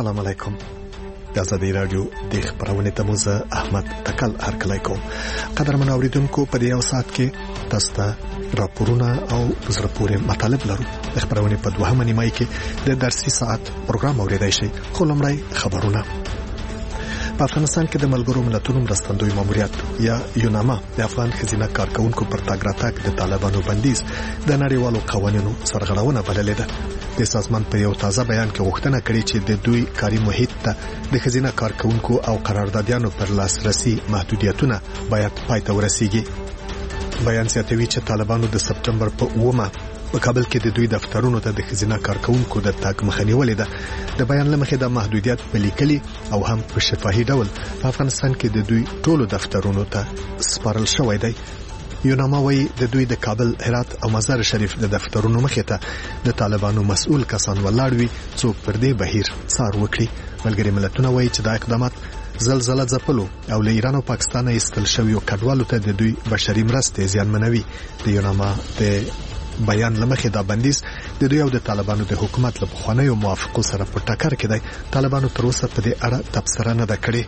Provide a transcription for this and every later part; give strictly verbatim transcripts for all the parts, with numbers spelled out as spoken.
السلام علیکم. د ازادي رادیو د خبرونې ته موزه احمد تکل هرکلی کوم. قدرمن اوریدونکو، په دې یو ساعت کې تاسو ته راپورونه او زړه پورې مطالب لرو. د خبرونې په دوهمه نیمایي کې د درسي ساعت پروګرام اوریدای شئ. خو لومړی خبرونه. په افغانستان کې د ملګرو ملتونو مرستندوی ماموریت یا یوناما د افغان خزینه کارکونکو پر تاګ راتګ د طالبانو بندیز د نړیوالو قوانینو سرغړونه بللې ده. د سازمان په یو تازه بیان کې غوښتنه کړې چې د دوی کاري محیط ته د خزینه کارکونکو او قراردادیانو پر لاسرسي محدودیتونه باید پای ته ورسیږي. بیان زیاتوي چې طالبانو د سپټمبر په اومه په کابل کې د دوی دفترونو ته د خزینه کارکونکو د تاګ مخه نیولې ده. د بیان لمخې د محدودیت په لیکلي او هم په شفاهي ډول په افغانستان کې د دوی ټولو دفترونو ته سپارل شوی دی. یوناما وایي د دوی د کابل، هرات او مزار شریف د دفترونو مخې ته د طالبانو مسؤل کسان ولاړ وي څوک پر دې بهیر څار وکړي. ملګري ملتونه وایي چې دا اقدامات زلزلہ ځپلو او له ایران او پاکستان ایستل شویو کډوالو ته د دوی بشري مرستې زیانمنوي. د یوناما د بیان لمخې دا بندیز د دوی او د طالبانو د حکومت له پخوانیو موافقو سره په ټکر کې دی. طالبانو تر اوسه په دې اړه تبصره نه ده کړې.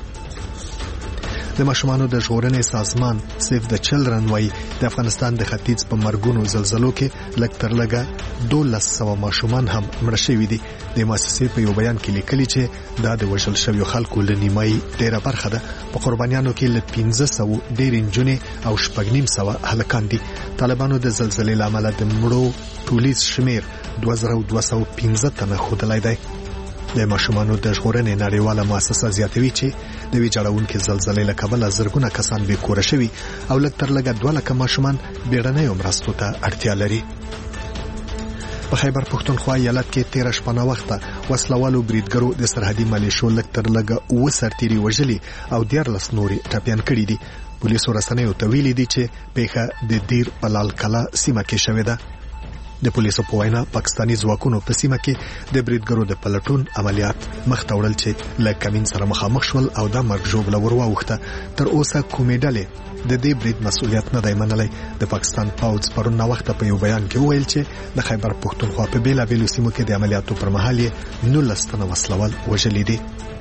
د ماشومانو د ژغورنې سازمان سیف د چلډرن وایي د افغانستان د ختیځ په مرګونو زلزلو کې لږ تر لږه دولس سوه ماشومان هم مړه شوي دي. د مؤسسې په یو بیان کې لیکلي چې دا د وژل شویو خلکو له نیمایي ډیره برخه ده. په قربانیانو کې له پنځه سوه ډېرې نجونې او شپږ نیم سوه هلکان دي. طالبانو د زلزلې له امله د مړو ټولیز شمیر دوه زره دوه سوه پنځه تنه ښودلی دی. د ماشومانو د ژغورنې نړیواله مؤسسه زیاتوي چې د ویجاړونکې زلزلې له کبله زرګونه کسان بې کوره شوي او لږ تر لږه دوه لکه ماشومان بیړنیو مرستو ته اړتیا لري. په خیبر پښتونخوا ایالت کې تیره شپه ناوخته وسلوالو بریدګرو د سرحدي ملیشو لږ تر لږه اووه سرتیري وژلي او دیارلس نورې ټپیان کړي دي. پولیسو رسنیو ته ویلي دي چې پیښه د دیر په لال کلا سیمه کې شوې ده. د پولیسو په وینا پاکستاني ځواکونو په سیمه کې د بریدګرو د پلټون عملیات مخ ته وړل چې له کمین سره مخامخ شول او د مرګ ژوبله ور واوښته. تر اوسه کومې ډلې د دې برید مسؤلیت نه دی منلی. د پاکستان پوځ پرون ناوخته په یو بیان کې وویل چې د خیبر پښتونخوا په بیلابیلو سیمو کې د عملیاتو پر مهال یې نولس تنه وسلوال وژلي دي.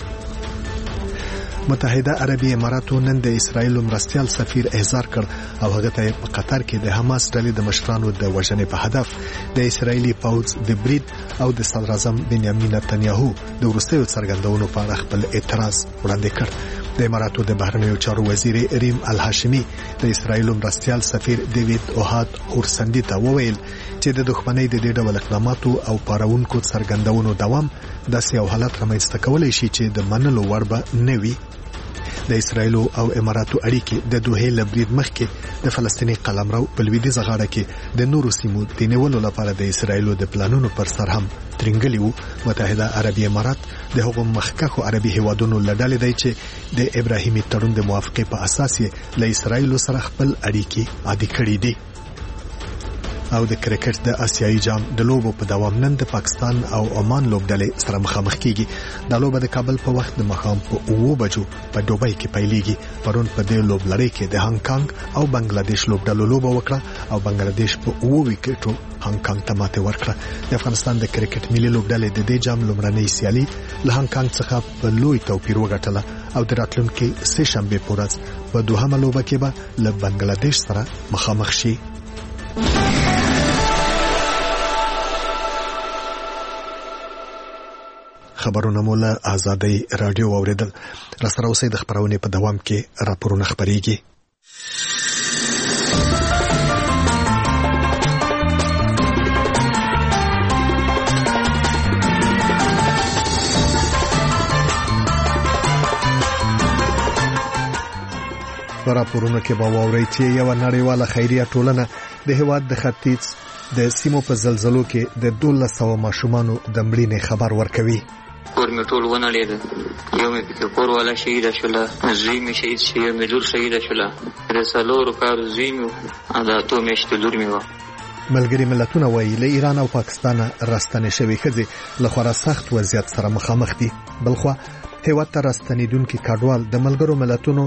متحده عربي اماراتو نن د اسرایل مرستیال سفیر احضار کړ او هغه ته په قطر کې د حماس ډلې د مشرانو د وژنې په هدف د اسرایلی پوځ د برید او د صدر اعظم بنیامین نتنیاهو د وروستیو څرګندونو په اړه خپل اعتراض وړاندې کړ. د اماراتو د بهرنیو چارو وزیر ریم الهاشمي د اسرایل مرستیال سفیر دیوید اوهاد اورسندي ته وویل چې د دښمنۍ د دې ډول اقداماتو او پارونکو څرګندونو دوام داسې یو حالت رامنځته کولی شي چې د منلو وړ به نه وي. د اسرایل او اماراتو اړیکې د دوه له برید مخکې د فلسطیني قلمرو په لویدیځه غاړه کې د نورو سیمو د نیولو لپاره د اسرایل د پلانونو پر سر هم ترنګلی وو. متحده عربي امارات د هغو مخکښو عربي هیوادونو له ډلې دی چې د ابراهیمي تړون د موافقې په اساس یې له اسرایل سره خپل اړیکې عادي کړې دي. او د کرکټ د آسیایي جام د لوبو په دوام نن د پاکستان او عمان لوبډلې سره مخامخ کیږي. دا لوبه د کابل په وخت د ماښام په اوو بجو په دوبۍ کې پیلېږي. پرون په دې لوبلړۍ کې د هانګ کانګ او بنگلاديش لوبډلو لوبه وکړه او بنگلاديش په اوو وکټو هانګ کانګ ته ماته ورکړه. د افغانستان د کرکټ ملي لوبډلې د دې جام لومړنۍ سیالي له هانګ کانګ څخه په لوی توپیر وګټله او د راتلونکي سه شنبه په ورځ په دوهمه لوبه کې به له بنگلاديش سره مخامخ شي. خبرونه مولا آزادۍ رادیو اوریدل. را سره اوسئ، د خبرونې په دوام کې راپورونه خبرېږي. په راپورونو کې به واورئ چې یوه نړیواله خیریه ټولنه د هېواد د ختیځ د سیمو په زلزلو کې د دولس سوه ماشومانو د مړینې خبر ورکوي. کور مې ټول ونړېد. یو مې پکې کور والا شهیده شوله، زوی مې شهید شي، یو مې لور شهیده شوله. د څلورو کالو زوی مې و، د اتو میاشتو لور مې وه. ملګري ملتونه وایي له ایران او پاکستان راستنې شوې ښځې له خورا سخت وضعیت سره مخامخ دي. بلخوا هېواد ته راستنېدونکي کډوال د ملګرو ملتونو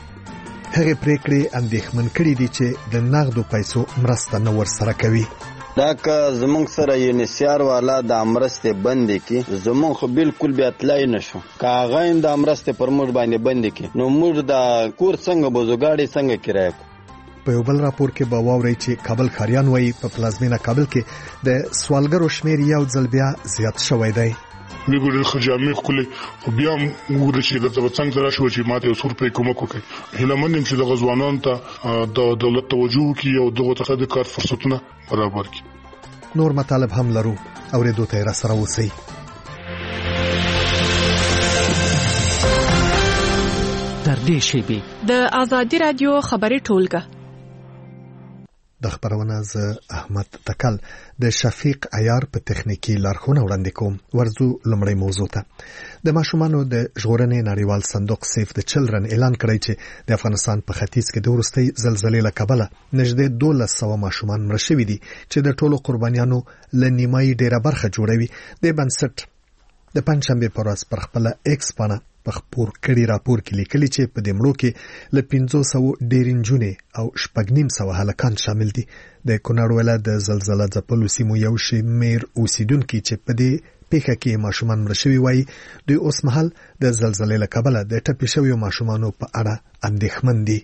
هغه پریکړې اندېښمن کړي دي چې د نغدو پیسو مرسته نه ورسره کوي. دا که زمونږ سره یونیسیار والا د امرستې بندې کې زمونږ خو بالکل بیا تلای نشو که هغه هم د امرستې پر موږ باندې بندې کې نو موږ د کور څنګه بوځو ګاډي څنګه کرایه کړو. په یو بل راپور کې به واورئ چې کابل ښاریان وایي په پلازمینه کابل کې د سوالګرو شمېر یو ځل بیا زیات شوی دی. موږ د خجامې خلې خو بیا موږ د شي د څنګه راشو چې ماته یو څور په کومک وکړي هله منم چې د غزوانان ته د دولت توجه کوي او دغه ته د کار فرصتونه برابر کړي. نور مطالب هم لرو اورېدو ته را سره اوسئ. تر دې شیبې د آزادي رادیو خبري ټولګه د خبرونه ز احمد تکل د شفیق عیار په تخنیکی لارښوونه وړاندې کوم. ورزو لمړی موضوع ته د ماشومانو د ژغورنې نړیوال صندوق سیف د چلډرن اعلان کړی چې د افغانستان په ختیځ کې د وروستۍ زلزلې له کبله نږدې دولس سوه ماشومان مړه شوي دي چې د ټولو قربانیانو له نیمایي ډیره برخه جوړوي. د بنسټ د پنځشنبه پر ورځ پر خپل ایکس باندې په خپور کړي راپور کې لیکلي چې په دې مړو کې له پنځه سوه ډېرې نجونې او شپږ نیم سوه هلکان شامل دي. د کونړ ولایت د زلزله ځپلو سیمو یو شمېر اوسیدونکي چې په دې پیښه کې ماشومان مړه شوي وایي دوی اوس مهال د زلزلې له کبله د ټپي شویو ماشومانو په اړه اندېښمن دي.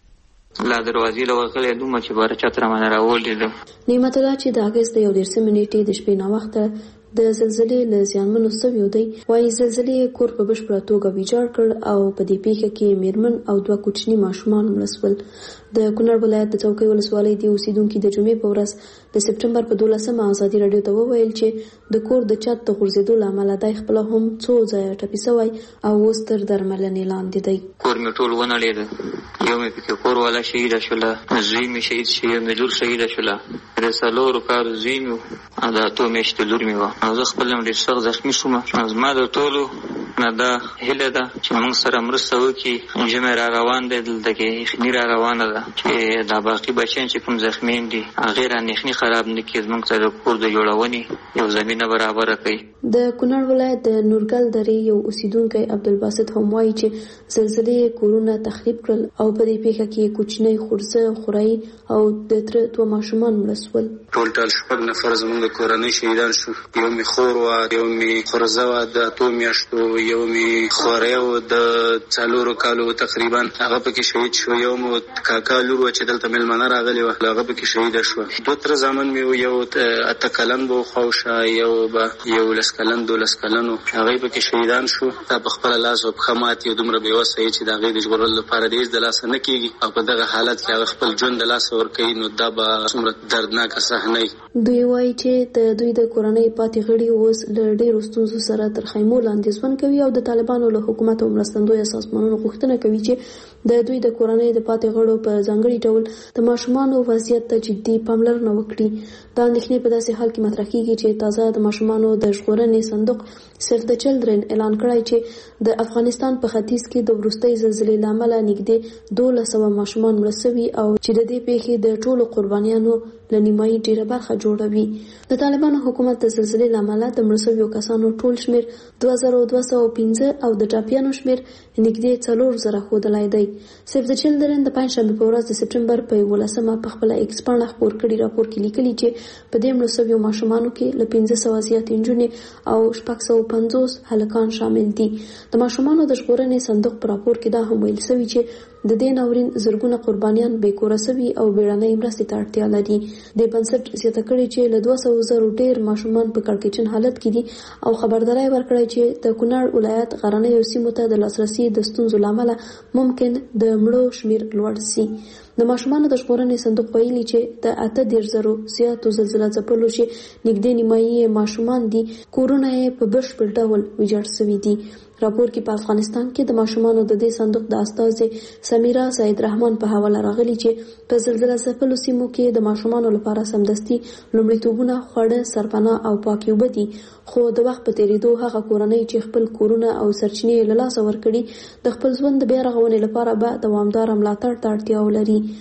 لا دروازې له وغلې دومره چې باره چتره منه راولېده. نعمت الله چې د اګست د یو دېرشمې نیټې د شپې ناوخته د زلزلې له زیانمنو سویو دی وایي زلزلې کور په بشپړه توګه ویجاړ کړ او په دې پیښه کې میرمن او دوه کوچني ماشومان مړه شول. د کونړ ولایت د څوکۍ ولسوالۍ د اوسیدونکو د جمعې په ورځ د سپټمبر په دولسمه ازادي رادیو ته وویل چې د کور د چت د غورځېدو له امله دی خپل هم څو ځایه ټپي شوی او اوس تر درملنې لاندې دی. کور مې ټول ونړېده. یو مې پکې کور والا شهیده شوله، زوی مې شهید شو، مې لور شهیده شوله. د څلورو کالو زوی مې و او د اتو میاشتو لور مې وه او زه خپل هم ډېر سخت زخمي شوم. زما د ټولو نه دا هیله ده چې موږ سره مرسته وکړي. ژمی را روان دی، دلته کې یخني را روانه ده چې دا باقي بچیان چې کوم زخمیان دي هغې رانه یخني خراب نه کړي، زموږ ته د کور د جوړونې یو زمینه برابره کوي. د کونړ ولایت د نورګل درې یو اوسیدونکی عبدالباسط هم وایي چې زلزلې کورونه تخریب کړل او په دې پیښه کې کوچنی خورزه خورایي او د تره دوه ماشومان مړه شول. ټول ټال شپږ نفر زموږ د کورنۍ شهیدان شو. یو مې خور وه، یو مې خورزه وه د اتو میاشتو، یو مې خوری و د څلورو کالو تقریبا هغه پکې شهید شو. یو مو کاکا لور وه چې دلته مېلمانه راغلې وه هغه پکې شهیده شوه. دوه تره زامن مې و، یو اته کلن به خواوشا، یو به یو لس کلن دولس کلن و، هغوی پکې شهیدان شو. دا په خپله لاس او پښه مات یو دومره بېوسه یې چې د هغې د ژغورلو لپاره د هېڅ د لاسه نه کېږي او په دغه حالت کې هغه خپل ژوند د لاسه ورکوي، نو دا به څومره دردناکه صحنه وي. دوی وایي چې د دوی د کورنۍ پاتې غړي اوس له ډېرو ستونزو سره تر خیمو لاندې ژوند کوي او د طالبانو له حکومت او مرستندویه سازمانونو غوښتنه کوي چې د دوی د کورنۍ د پاتې غړو په ځانګړي ډول د ماشومانو وضعیت ته جدي پاملرنه وکړي. دا اندېښنې په داسې حال کې مطرح کېږي چې تازه د ماشومانو د ژغورنې صندوق سیف د چلډرن اعلان کړی چې د افغانستان په ختیځ کې د وروستۍ زلزلې له امله نږدې دولس سوه ماشومان مړه شوي او چې د دې پیښې د ټولو قربانیانو له نیمایي ډېره برخه جوړوي. د طالبانو حکومت د زلزلې له امله د مړه شویو کسانو ټول شمېر دوه زره دوه سوه پنځه او د ټپیانو شمېر نږدې څلور زره ښودلی دی. سیف د چلډرن د پنجشنبې په ورځ د سپټمبر په یولسمه په خپله ایکس پاڼه خپور کړي راپور کې لیکلي چې په دې مړه شویو ماشومانو کې له پنځه سوه زیاتې نجونې او شپږ سوه پنځوس هلکان شامل دي. د ماشومانو د ژغورنې صندوق په راپور کې دا هم ویل شوي چې د دې ناورین زرګونه قربانیان بې کوره شوي او بیړنۍ مرستې ته اړتیا لري. د بنسټ زیاته کړې چې له دوه سوو زرو ډېر ماشومان په کړکېچن حالت کې دي او خبرداری ورکړی چې د کونړ ولایت غرنیو سیمو ته د لاسرسي د ستونزو له امله ممکن د مړو شمېر لوړ شي. د ماشومانو د ژغورنې صندوق ویلي چې د اته دېرش زرو زیاتو زلزله ځپلو چې نږدې نیمایي ماشومان دي کورونه یې په بشپړ ډول ویجاړ شوي دي. راپور کې په افغانستان کې د ماشومانو د دې صندوق د استازې سمیرا سید رحمان په حواله راغلي چې په زلزله ځپلو سیمو کې د ماشومانو لپاره سمدستي لومړیتوبونه خواړه، سرپناه او پاکې اوبه دي، خو د وخت په تېرېدو هغه کورنۍ چې خپل کورونه او سرچینې له لاسه ورکړي د خپل ژوند د بیا رغونې لپاره به دوامداره ملاتړ ته اړتیا ولري.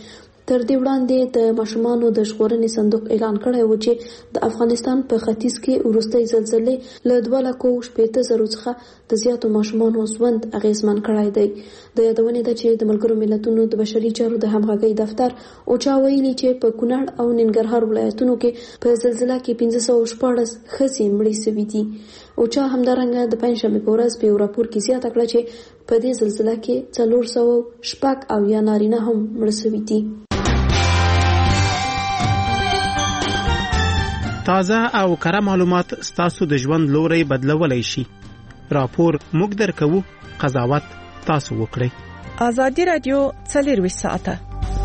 تر دې وړاندې د ماشومانو د ژغورنې صندوق اعلان کړی و چې د افغانستان په ختیځ کې وروستۍ زلزلې له دوه لکو شپېته زرو څخه د زیاتو ماشومانو ژوند اغېزمن کړی دی. د یادونې ده چې د ملګرو ملتونو د بشري چارو د همغږۍ دفتر اوچا ویلي چې په کونړ او ننګرهار ولایتونو کې په زلزله کې پنځه سوه شپاړس ښځې مړې شوې دي. اوچا همدارنګه د پنجشنبې په ورځ په یو راپور کې زیاته کړه چې په دې زلزله کې څلور سوه شپږ اویا نارینه هم مړه شوي دي. تازه او کره معلومات ستاسو د ژوند لوري بدلولای شي. راپور موږ درکوو، قضاوت تاسو وکړئ. ازادي رادیو څلورویشت ساعته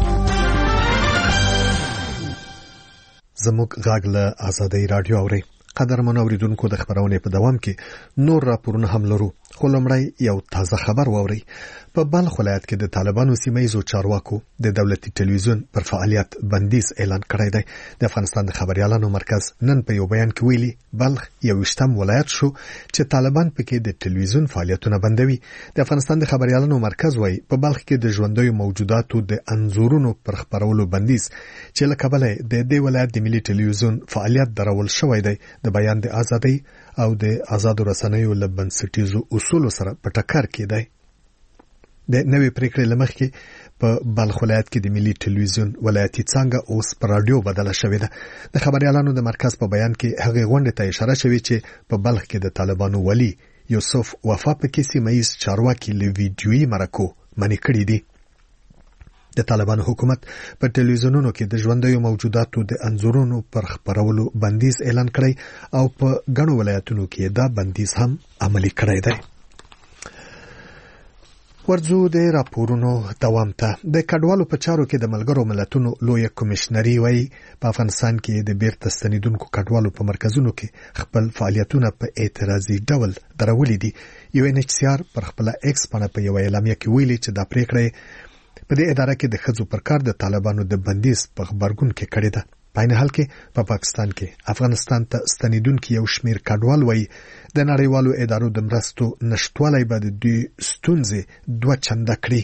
زموږ غږ له ازادي رادیو اوري. قدرمن اوریدونکو، د خبرونې په دوام کې نور راپورونه هم لرو، خو لومړی یو تازه خبر واورئ. په بلخ ولایت کې د طالبانو سیمه‌ییزو چارواکو د دولتي ټلویزیون پر فعالیت بندیز اعلان کړی دی. د افغانستان د خبريالانو مرکز نن په یو بیان کې ویلي بلخ یو ویشتم ولایت شو چې طالبان پکې د ټلویزیون فعالیتونه بندوي. د افغانستان د خبريالانو مرکز وايي په بلخ کې د ژوندۍ موجوداتو د انځورونو پر خبرولو بندیز چې له کبله د دې ولایت د ملي ټلویزیون فعالیت درول شوی دی د بیان د ازادۍ او د آزادو رسنیو له بنسټیزو اصولو سره په ټکر کې دی. د نوې پریکړې لمخ کې په بلخ ولایت کې د ملي ټلویزیون ولایتي څنګه اوس پر رادیو بدله شوې ده. د خبريالانو د مرکز په بیان کې هغه غونډه ته اشاره شوې چې په بلخ کې د طالبانو ولی یوسف وفا پکې سیمه‌ییز چارواکي له ویډیويي مرکو منې کړې دي. د طالبانو حکومت په ټلویزیونونو کې د ژوندۍ موجوداتو د انځورونو پر خبرولو بندیز اعلان کړی او په ګڼو ولایتونو کې دا بندیز هم عملي کړی دی. ورځو د راپورونو دوام ته. د کډوالو په چارو کې د ملګرو ملتونو لوی کمشنري وایي په افغانستان کې د بیرته ستنیدونکو کډوالو په مرکزونو کې خپل فعالیتونه په اعتراضي ډول درولې دي. یو ان ایچ سی آر پر خپل ایکس باندې په یو اعلامیه کې ویلي چې دا پریکړه په دې اداره کې د ښځو پر کار د طالبانو د بندیز په خبرګون کې کړې ده. په عین حال کې په پا پاکستان کې افغانستان ته ستنیدونکو یو شمیر کډوال وایي د نړیوالو ادارو د مرستو نشټوالی به د دوی ستونزې دوه چنده کړي.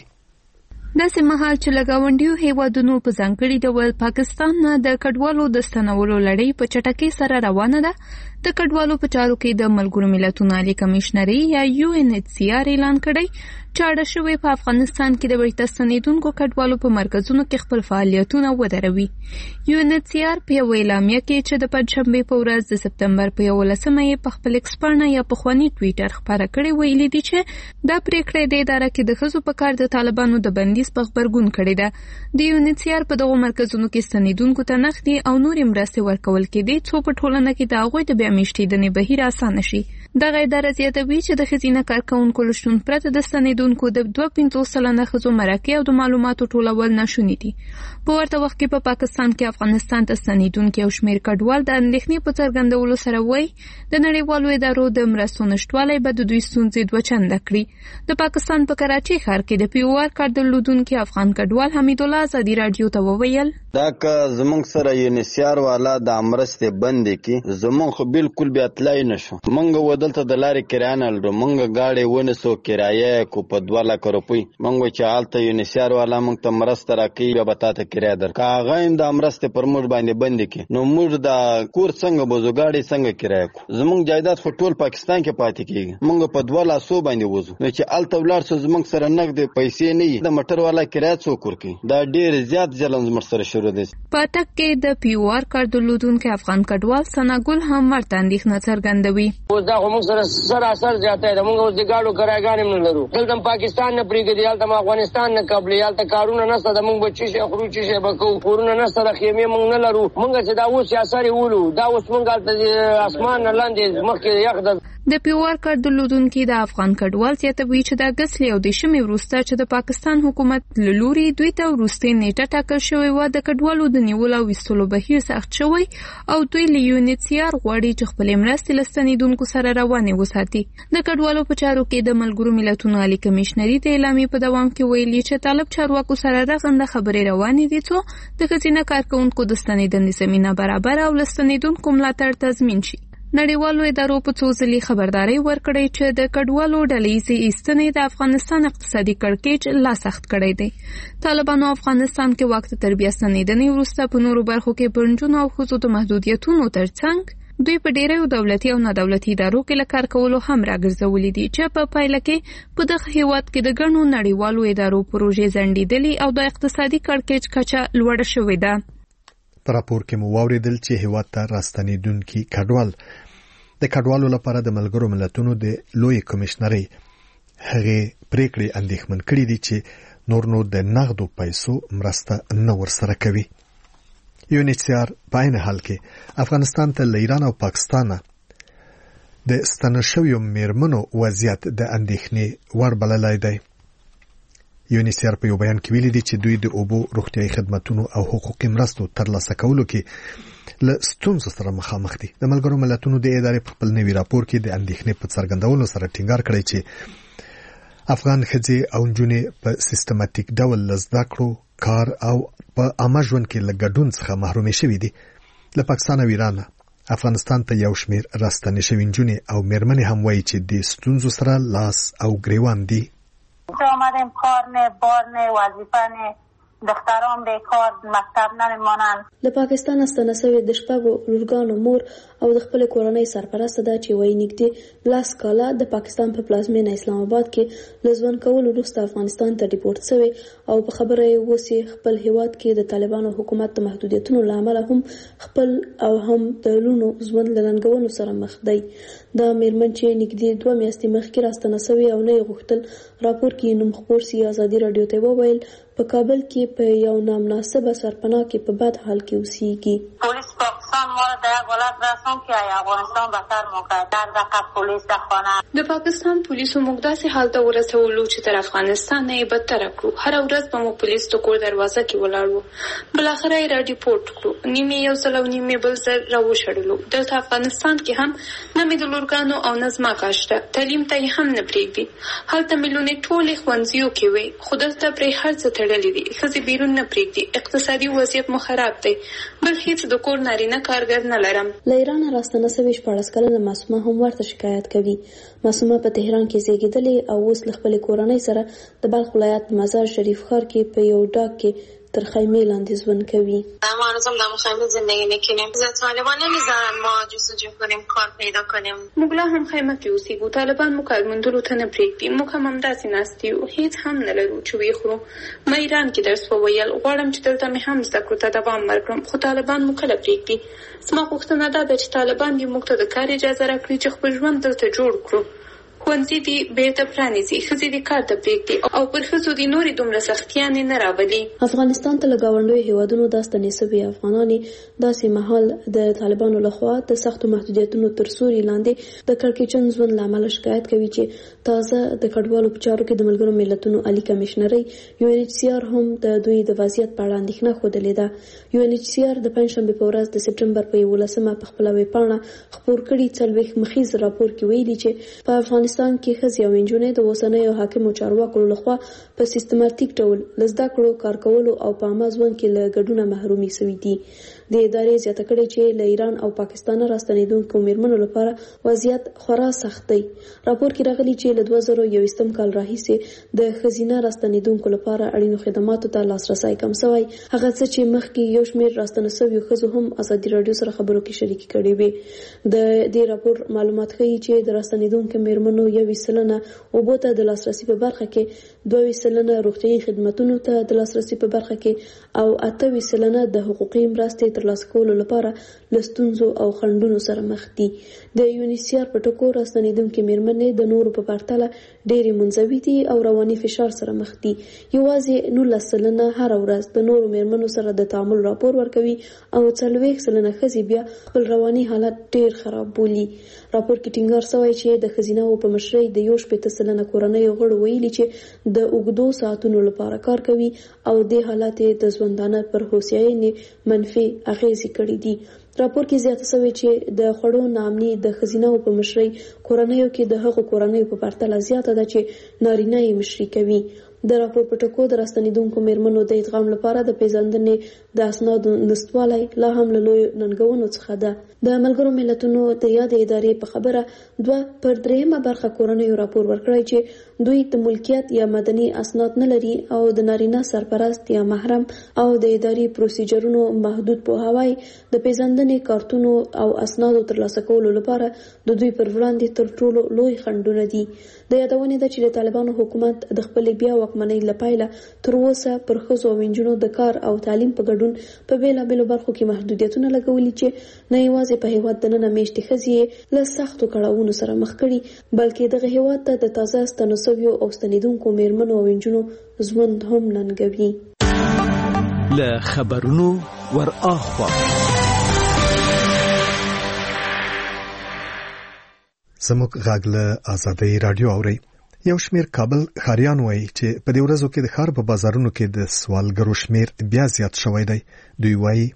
داسې مهال چې له ګاونډیو هیوادونو په ځانګړي ډول پاکستان نه د کډوالو د ستنولو لړۍ په چټکۍ سره روانه ده، د کډوالو په چارو کې د ملګرو ملتونو عالی کمشنري یا یو ان ایچ سی آر اعلان کړی چې اړه شوی په افغانستان کې د بیرته ستنیدونکو کډوالو په مرکزونو کې خپل فعالیتونه ودروي. یو ان ایچ سی آر په یو اعلامیه کې چې د پنځشنبې په ورځ د سپتمبر په یولسمه یې په خپل ایکس باندې یا په خواني ټویټر خبره کړې ویلي دي چې دا پریکړه د اداره کې د ښځو په کار د طالبانو د بندیز په خبرګون کړې ده. د یو ان ایچ سی آر په دغه مرکزونو کې ستنیدونکو ته نغدي او نورې مرستې ورکول کېدي څو په ټولنه کې د هغوی د بیا میشتېدنې بهیر اسانه شي. دغه اداره زیاتوي چې د ښځینه کارکوونکو له شتون پرته د ستنیدونکو د دوه پنځوس سلنه ښځو مرکې او د معلوماتو ټولول ناشوني دي. په ورته وخت کې په پا پاکستان کې افغانستان ته ستنیدونکي او شمیر کډوال د اندېښنې په څرګندولو سره وایي د نړیوالو ادارو د مرستو نشتوالی به د دوی ستونزې دوه چنده کړي. د پاکستان په کراچۍ ښار کې د پی او آر کار درلودونکي افغان کډوال حمیدالله ازادي راډیو ته وویل دا که زمونږ سره یونیسیار والا د مرستې بندې کې زمونږ خو بالکل بیا تلای نشو. مونږ ودلته د لارې کرایه نه لرو، مونږ ګاډی ونیسو کرایه کو په دوه لکه روپۍ. مونږ چې هلته یونیسیار والا مونږ ته مرسته راکوي بیا به تا ته کرایه در که هغه هم د مرستې پر موږ باندې بندې کړي نو موږ د کور څنګه بوځو، ګاډی څنګه کرایه کړو؟ زمونږ جایداد خو ټول پاکستان کې پاتې کېږي. مونږ په دوه لاسو باندې وځو نو چې هلته ولاړ شو زمونږ سره نغدې پیسې نه وي، د موټر والا کرایه څوک ورکوي؟ دا ډېر زیات ظلم زموږ سره شروع دی. په اتک کې د پی او آر کار درلودونکي افغان کډوال ثناګل هم ورته اندېښنه څرګندوي. اوس دا خو موږ سره سراسر زیاتی ده. موږ اوس د ګاډو کرایهګانې هم نه لرو. دلته پاکستان نه پرېږدي، هلته افغانستان نه قبلې، هلته کارونه نشته ده. موږ به څه شی خورو، څه شی به کوو، کورونه نشته ده، خیمې موږ نه لرو. موږ چې دا اوس یاسرې ولو دا اوس موږ هلته اسمان نه لاندې مخکې یخ ده. د پی او آر کار درلودونکي د افغان کډوال زیاتوي چې د اګست له یودېشمې وروسته چې د پاکستان حکومت له لوري دوی ته وروستۍ نیټه ټاکل شوې وه د کډوالو د نیولو او ویستلو بهیر سخت شوی او دوی له یو ان ایچ سی آر غواړي چې خپلې مرستې له ستنېدونکو سره روانې وساتي. د کډوالو په چارو کې د ملګرو ملتونو عالي کمیشنري د اعلامیې په دوام کې ویلي چې طالب چارواکو سره رغنده خبرې روانې دي څو د ښځینه کارکوونکو د ستنېدنې زمینه برابر او له ستنېدونکو ملاتړ تضمین شي. نړیوالو ادارو په څو ځلې خبرداري ورکړې چې د کډوالو ډلهیزې ایستنې د افغانستان اقتصادي کړکېچ لا سخت کړی دی. طالبانو افغانستان کې واک ته تر بیا ستنېدنې وروسته په نورو برخو کې پر نجونو او ښځو د محدودیتونو ترڅنګ دوی په ډیرو دولتي او نادولتي ادارو کې له کار کولو هم راګرځولي دي چې په پایله کې په دغه هیواد کې د ګڼو نړیوالو ادارو پروژې ځنډېدلې او د اقتصادي کړکېچ کچه لوړه شوې ده. په راپور کې مو واوریدل چې هیواد ته راستنېدونکي کډوال د کډوالو لپاره د ملګرو ملتونو د لوی کمشنرۍ هغه پریکړې اندېښمن کړې دي چې نور نو د نغدو پیسو مرسته نه ورسره کوي. یو ان ایچ سی آر په عین حال کې افغانستان ته له ایران او پاکستان د ستنه شویو میرمنو وضعیت د اندېښنې وړ بللی دی. یو ان ایچ سی آر په یو بیان کې ویلي دي چې دوی د اوبو روغتیايي خدماتونو او حقوقي مرستو ترلاسه کولو کې له ستونزو سره مخامخ دي. د ملګرو ملتونو د ادارې په خپل نوي راپور کې د اندېښنې په څرګندولو سره ټینګار کړی چې افغان ښځې او نجونې په سیستماتیک ډول له زده کړو، کار او په عامه ژوند کې له ګډون څخه محرومې شوې دي. له پاکستان او ایران افغانستان ته یو شمېر راستنې شوې نجونې او میرمنې هم وایي چې د ستونزو سره لاس او ګریوان دي. آمدیم کار نه، بار نه، وظیفه نه، دختران بیکار، مکتب نمیمانند. له پاکستان ستنه شوې د شپږو لورګانو مور او د خپل کورنۍ سرپرسته ده چې وایي نږدې لاس کاله د پاکستان په پلازمینه اسلام آباد کې له ژوند کولو وروسته افغانستان ته ډیپورټ شوې او په خبره یې اوس خپل هیواد کې د طالبانو حکومت د محدودیتونو له امله هم خپل او هم د لونو ژوند له ننګونو سره مخ دی. دا میرمن چې نږدې دوه میاشتې مخکې راستنه شوې او نه یې غوښتل راپور کې نوم خپور سي ازادي رادیو ته وویل په کابل کې په یو نامناسبه سرپناه کې په بد حال کې اوسېږي. پلیس پاکستان ما را در حالت رسون که افغانستان بهتر موقع در دقیق پلیس در خانه د پاکستان پولیسو موږ داسې حال ته ورسولو چې تر افغانستان نه یې بدتره کړو. هره ورځ به مو پولیس د کور دروازه کې ولاړ وو. بالاخره یې راډیپورټ کړو. نیمې یو ځل او نیمې بل ځل راوشړلو. دلته افغانستان کې هم نه مې د لورګانو او نه زما کار شته. تعلیم ته یې هم نه پرېږدي. هلته مې لونې ټولې ښوونځیو کې وې خو دلته پرې هر څه تړلي دي. ښځې بیرون نه پرېږدي. اقتصادي وضعیت مو خراب دی. بل هیڅ د کور نارینه کارګر نه لرم. له ایران راستنه شوې شپاړس کلنه معصومه هم ورته شکایت کوي. معصومه په تهران کې زیږېدلې او اوس له خپلې کورنۍ سره د بلخ ولایت مزار شریف ښار کې په یو ډاک کې تر خیمه لاندې ژوند کوي. ما هنوزم در خیمه زندگی میکنیم. طالبان نمیذارن ما جستجو کنیم، کار پیدا کنیم. موږ لا هم خیمه کې اوسېږو. طالبان مو کار موندلو ته نه پرېږدي. موږ هم همداسې ناست یو. هېڅ هم نه لرو چې ویې خورو. ما ایران کې درس وویل. غواړم چې دلته مې هم زده کړو ته دوام ورکړم خو طالبان مو کله پرېږدي. زما غوښتنه دا ده چې طالبان دې موږ ته د کار اجازه راکړي چې خپل ژوند دلته جوړ کړو. ښوونځي دې بیرته پرانیزي، ښځې دې کار ته پرېږدي او پر ښځو دې نورې دومره سختیانې نه راولي. افغانستان ته له ګاونډیو هیوادونو دا ستنې شوي افغانانې داسې مهال د طالبانو لخوا د سختو محدودیتونو تر سوري لاندې د کړکېچن ژوند له امله شکایت کوي چې تازه د کډوالو په چارو کې د ملګرو ملتونو عالي کمیشنرۍ یو ان ایچ سی آر هم د دوی د وضعیت په اړه اندېښنه ښودلې ده. یو ان ایچ سی آر د پنجشنبې په ورځ د سپټمبر په یولسمه په خپله ویبپاڼه خپور کړي څلوېښت مخیز راپور کې ویلي چې په افغانستان کې ښځې او نجونې د اوسنیو حاکمو چارواکو لخوا په سیستماتیک ډول له زده کړو، کار کولو او په عامه ژوند کې له ګډونه محرومې شوي دي. د ادارې زیاته کړې چې له ایران او پاکستان راستنېدونکو میرمنو لپاره وضعیت خورا سخت دی. راپور کې راغلي چې له دوه زره یوویشتم کال راهیسې د ښځینه راستنېدونکو لپاره اړینو خدماتو ته لاسرسی کم شوی. هغه څه چې مخکې یو شمېر راستنه شویو ښځو هم ازادي راډیو سره خبرو کې شریکې کړې وې. د دې راپور معلومات ښیي چې د راستنېدونکو میرمنو یوویشت سلنه اوبو ته د لاسرسي په برخه کې، دوه ویشت سلنه روغتیايي خدماتونو ته د لاسرسي په برخه کې او اته ویشت سلنه د حقوقي مرستې ترلاسه کولو لپاره له ستونزو او خنډونو سره مخ دي. د یو ان ایچ سی آر په ټکو راستنېدونکې میرمنې د نورو په پرتله ډېرې منزوي دي او رواني فشار سره مخ دي. یوازې نولس سلنه هره ورځ د نورو میرمنو سره د تعامل راپور ورکوي او څلوېښت سلنه ښځې بیا خپل رواني حالت ډېر خراب بولي. راپور کې ټینګار شوی چې د ښځینه‌وو په مشرۍ د یو شپېته سلنه کورنیو غړو ویلي چې د اوږدو ساعتونو لپاره کار کوي او دې حالت د ژوندانه پر هوساینې منفي اغېزې کړي دي. راپور کې زیاته شوی چې د خوړو ناامني د ښځینه‌وو په مشرۍ کورنیو کې د هغو کورنیو په پرتله زیاته ده چې نارینه یې مشري کوي. د راپور په ټکو د راستنیدونکو میرمنو د ادغام لپاره د پیژندنې د اسنادو نشتوالی لا هم له لوی ننګونو څخه ده. د ملګرو ملتونو د یاد ادارې په خبره دوه پر دریمه برخه کورنیو راپور ورکړی چې دوی د ملکیت یا مدني اسناد نه لري او د نارینه سرپرست یا محرم او د اداري پروسیجرونو محدود پوهاوی د پیژندنې کارتونو او اسنادو ترلاسه کولو لپاره د دوی پر وړاندې تر ټولو لوی خنډونه دي. د یادونې ده چې د طالبانو حکومت د خپل بیا واکمنۍ لپاره تر اوسه پر ښځو او نجونو د کار او تعلیم په ګډون په بیلابېلو برخو کې محدودیتونه لګولي چې نه یوازې په هیواد دننه میشتې ښځې له سختو کړاوونو سره مخ کړي بلکې دغه هیواد ته د تازه ستنو سویو او ستنیدونکو میرمنو او نجونو ژوند هم ننګوي. له خبرونو ور اخوا زموږ غږ له آزادۍ رادیو اوري. یو شمیر کابل ښاریان وایي چې په دې ورځو کې د ښار په بازارونو کې د سوالګرو شمیر بیا زیات شوی دی. دوی وایي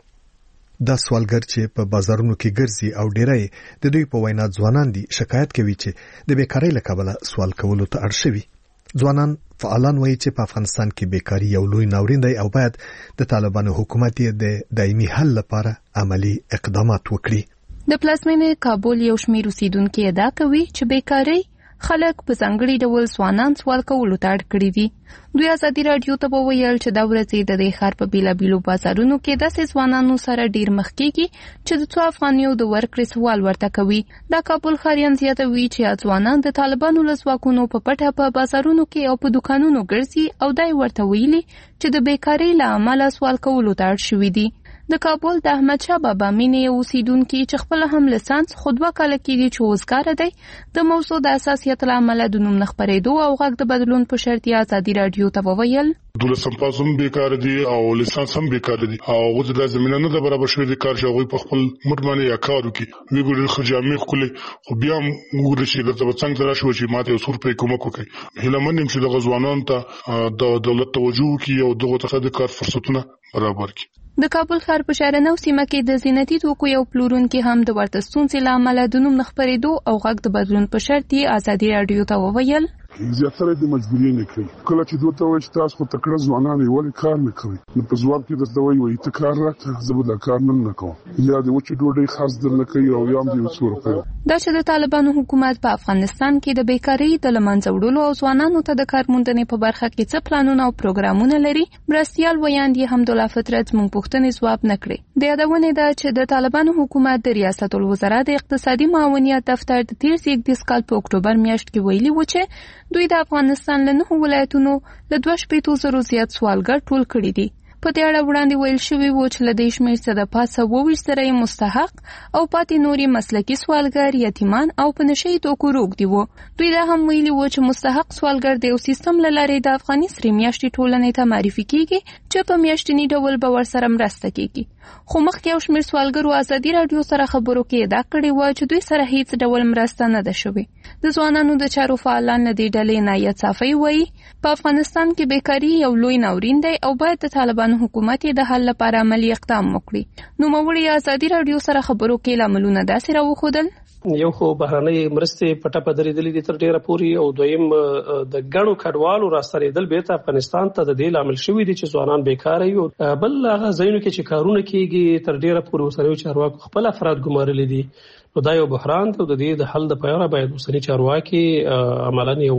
دا سوالګر چې په بازارونو کې ګرځي او ډیری د دوی په وینا ځوانان دي شکایت کوي چې د بیکاری له کبله سوال کولو ته اړ شوي. ځوانان فعالان وایي چې په افغانستان کې بیکاری یو لوی ناورین دی او باید د طالبانو حکومت د دایمي حل لپاره عملی اقدامات وکړي. د پلازمینې کابل یو شمېر اوسیدونکي ادعا کوي چې بیکاری خلک په ځانګړي ډول ځوانان سوال کولو ته اړ کړي دي. دوی ازادي راډیو ته وویل چې دا ورځې د دې ښار په بیلابیلو بازارونو کې داسې ځوانانو سره ډیر مخ کېږي چې د څو افغانیو د ورکړې سوال ورته کوي. دا کابل ښاریان زیاتوي چې ځوانان د طالبانو له ځواکونو په پټه په بازارونو کې او په دوکانونو ګرځي او دای ورته ویلي چې د بیکاری له امله سوال کولو ته اړ شوي دي. د کابل د احمد شاه بابا مینې اوسیدونکي چې خپل هم لسانس خو دوه کاله کېږي چې وزګاره دی د موضوع د اساسیت له امله د نوم نه خپرېدو او غږ د بدلون په شرط یې ازادي راډیو ته وویل دولسم پاس هم بیکار دي او لسانس هم بیکار دي او غوږ د زمينه نه د برابر شوی د کار شغوي په خپل مټمنه یا کارو کې وی ګورل خجامې خپل خو بیا موږ شي د څنګه درا شو چې ماته سور په کومه کوي هله منم چې د غزوانان ته د دولت توجه کی او دغه ته د کار فرصتونه برابر کی. د کابل ښار په شهرنو سیمه کې د زینتي توکو یو پلورونکي هم د ورته ستونزې له امله د نوم نه خپرېدو او غږ د بدلون په شرط یې ازادي راډیو ته وویل زیاتره د مجبورۍ نه کوي. کله چې دوی ته وایي چې تاسو خو تکړه ځوانان یې ولې کار نه کوي نو په ځواب کې درته وایي وایي ته کار راکړه زه به دا کار نه کوم یا د وچې ډوډۍ خرڅ در نه کوي او یا هم د یو څو روپیو. دا چې د طالبانو حکومت په افغانستان کې د بیکارۍ د له منځه وړلو او ځوانانو ته د کار موندنې په برخه کې څه پلانونه او پروګرامونه لري مرستیال ویاند یې حمدالله فطرت موږ پوښتنې ځواب نه کړې. د یادونې ده چې د طالبانو حکومت د ریاست الوزرا د اقتصادي معاونیت دفتر د تیر زیږدیز کال په اکتوبر میاشت کې ویلي و چې دوی د افغانستان له نهو ولایتونو له دوه شپېتو زرو زیات سوالګر ټول کړي دي. په دې اړه وړاندې ویل شوي و چې له دې شمېر څخه د پاسه اووه ویشت زره یې مستحق او پاتې نور یې مسلکي سوالګر یتیمان او په نشه یي توکو روږدي وو. دوی دا هم ویلي و چې مستحق سوالګر د یو سیستم له لارې د افغاني سرې میاشتې ټولنې ته معرفي کیږي چې په میاشتني ډول به ورسره مرسته کیږي. خو مخکې یو شمېر سوالګرو ازادي راډیو سره خبرو کې ادعا کړې وه چې دوی سره هیڅ ډول مرسته نه ده شوې. د ځوانانو د چارو فعالان له دې ډلې نایت صافی وایي په افغانستان کې بیکاري یو لوی ناورین دی او باید د طالبانو حکومت یې د حل لپاره عملي اقدام وکړي. نوموړي ازادي راډیو سره خبرو کې لاملونه داسې راوښودل یو خو بهرنۍ مرستې پټه په درېدلې دي تر ډیره پوري او دویم د ګڼو کډوالو راستنېدل بیرته افغانستان ته د دې لامل شوی دي چې ځوانان بیکاره وي. بل هغه ځایونو کې چې کارونه کیږي تر ډیره پوري اوسنیو چارواکو خپل افراد ګمارلي دي نو دا یو بحران دی او د دې د حل لپاره باید اوسنی چارواکي عملاً یو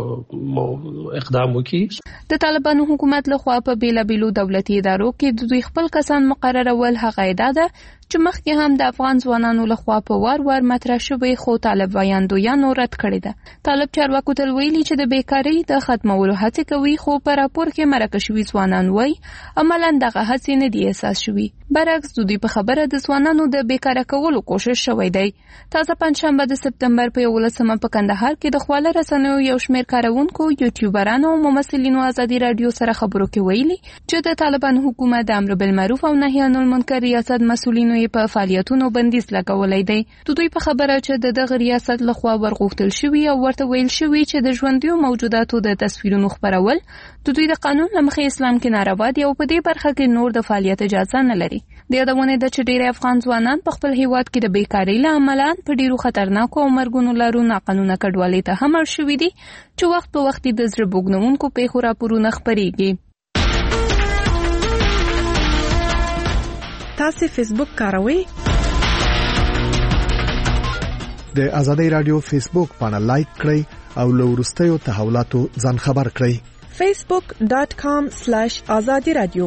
اقدام وکړي. د طالبانو حکومت لخوا په بیلابیلو دولتي ادارو کې د دوی خپل کسان مقررول هغه ادعا ده چې مخکې هم د افغان ځوانانو لخوا په وار وار مطرح شوی خو طالب وایاندویانو رد کړی ده. طالب چارواکو تل ویلي چې د بیکارۍ د ختمولو هڅې کوي خو په راپور کې مرکه شوي ځوانان وایي عملاً دغه هڅې نه دي احساس شوي. برعکس د دوی په خبره د ځوانانو د بیکاره کولو کوشش شوی دی. تازه پنځشنبه د سپتمبر په یولسمه په کندهار کې د خواله رسنیو یو شمېر کارونکو یوټیوبرانو او ممثلینو ازادي راډیو سره خبرو کې ویلي چې د طالبانو حکومت د امر بالمعروف او نهي عن المنکر ریاست مسؤلینو په فعالیتونو بندیز لګولای دی. د دوی په خبره چې د دغه ریاست لخوا ورغوښتل شوی او ورته ویل شوی چې د ژوندیو موجوداتو د تصویرونو خپرول د دوی د قانون له مخې اسلام کې ناروا دي او په دې برخه کې نور د فعالیت اجازه نه لري. د یادونه د چډيري افغان ځوانان په خپل هیواد کې د بیکاری له امله په ډیرو خطرناکو او مرګونو لارو ناقانونه کډوالۍ ته هم اړ شوې دي چې وخت په وخت د زړه بوګنونکو پیښو راپورونه خپريږي. تاسو فیسبوک کاروئ؟ د ازادي رادیو فیسبوک باندې لایک کړئ او له وروستیو تحولاتو ځان خبر کړئ. facebook dot com slash azadi radio.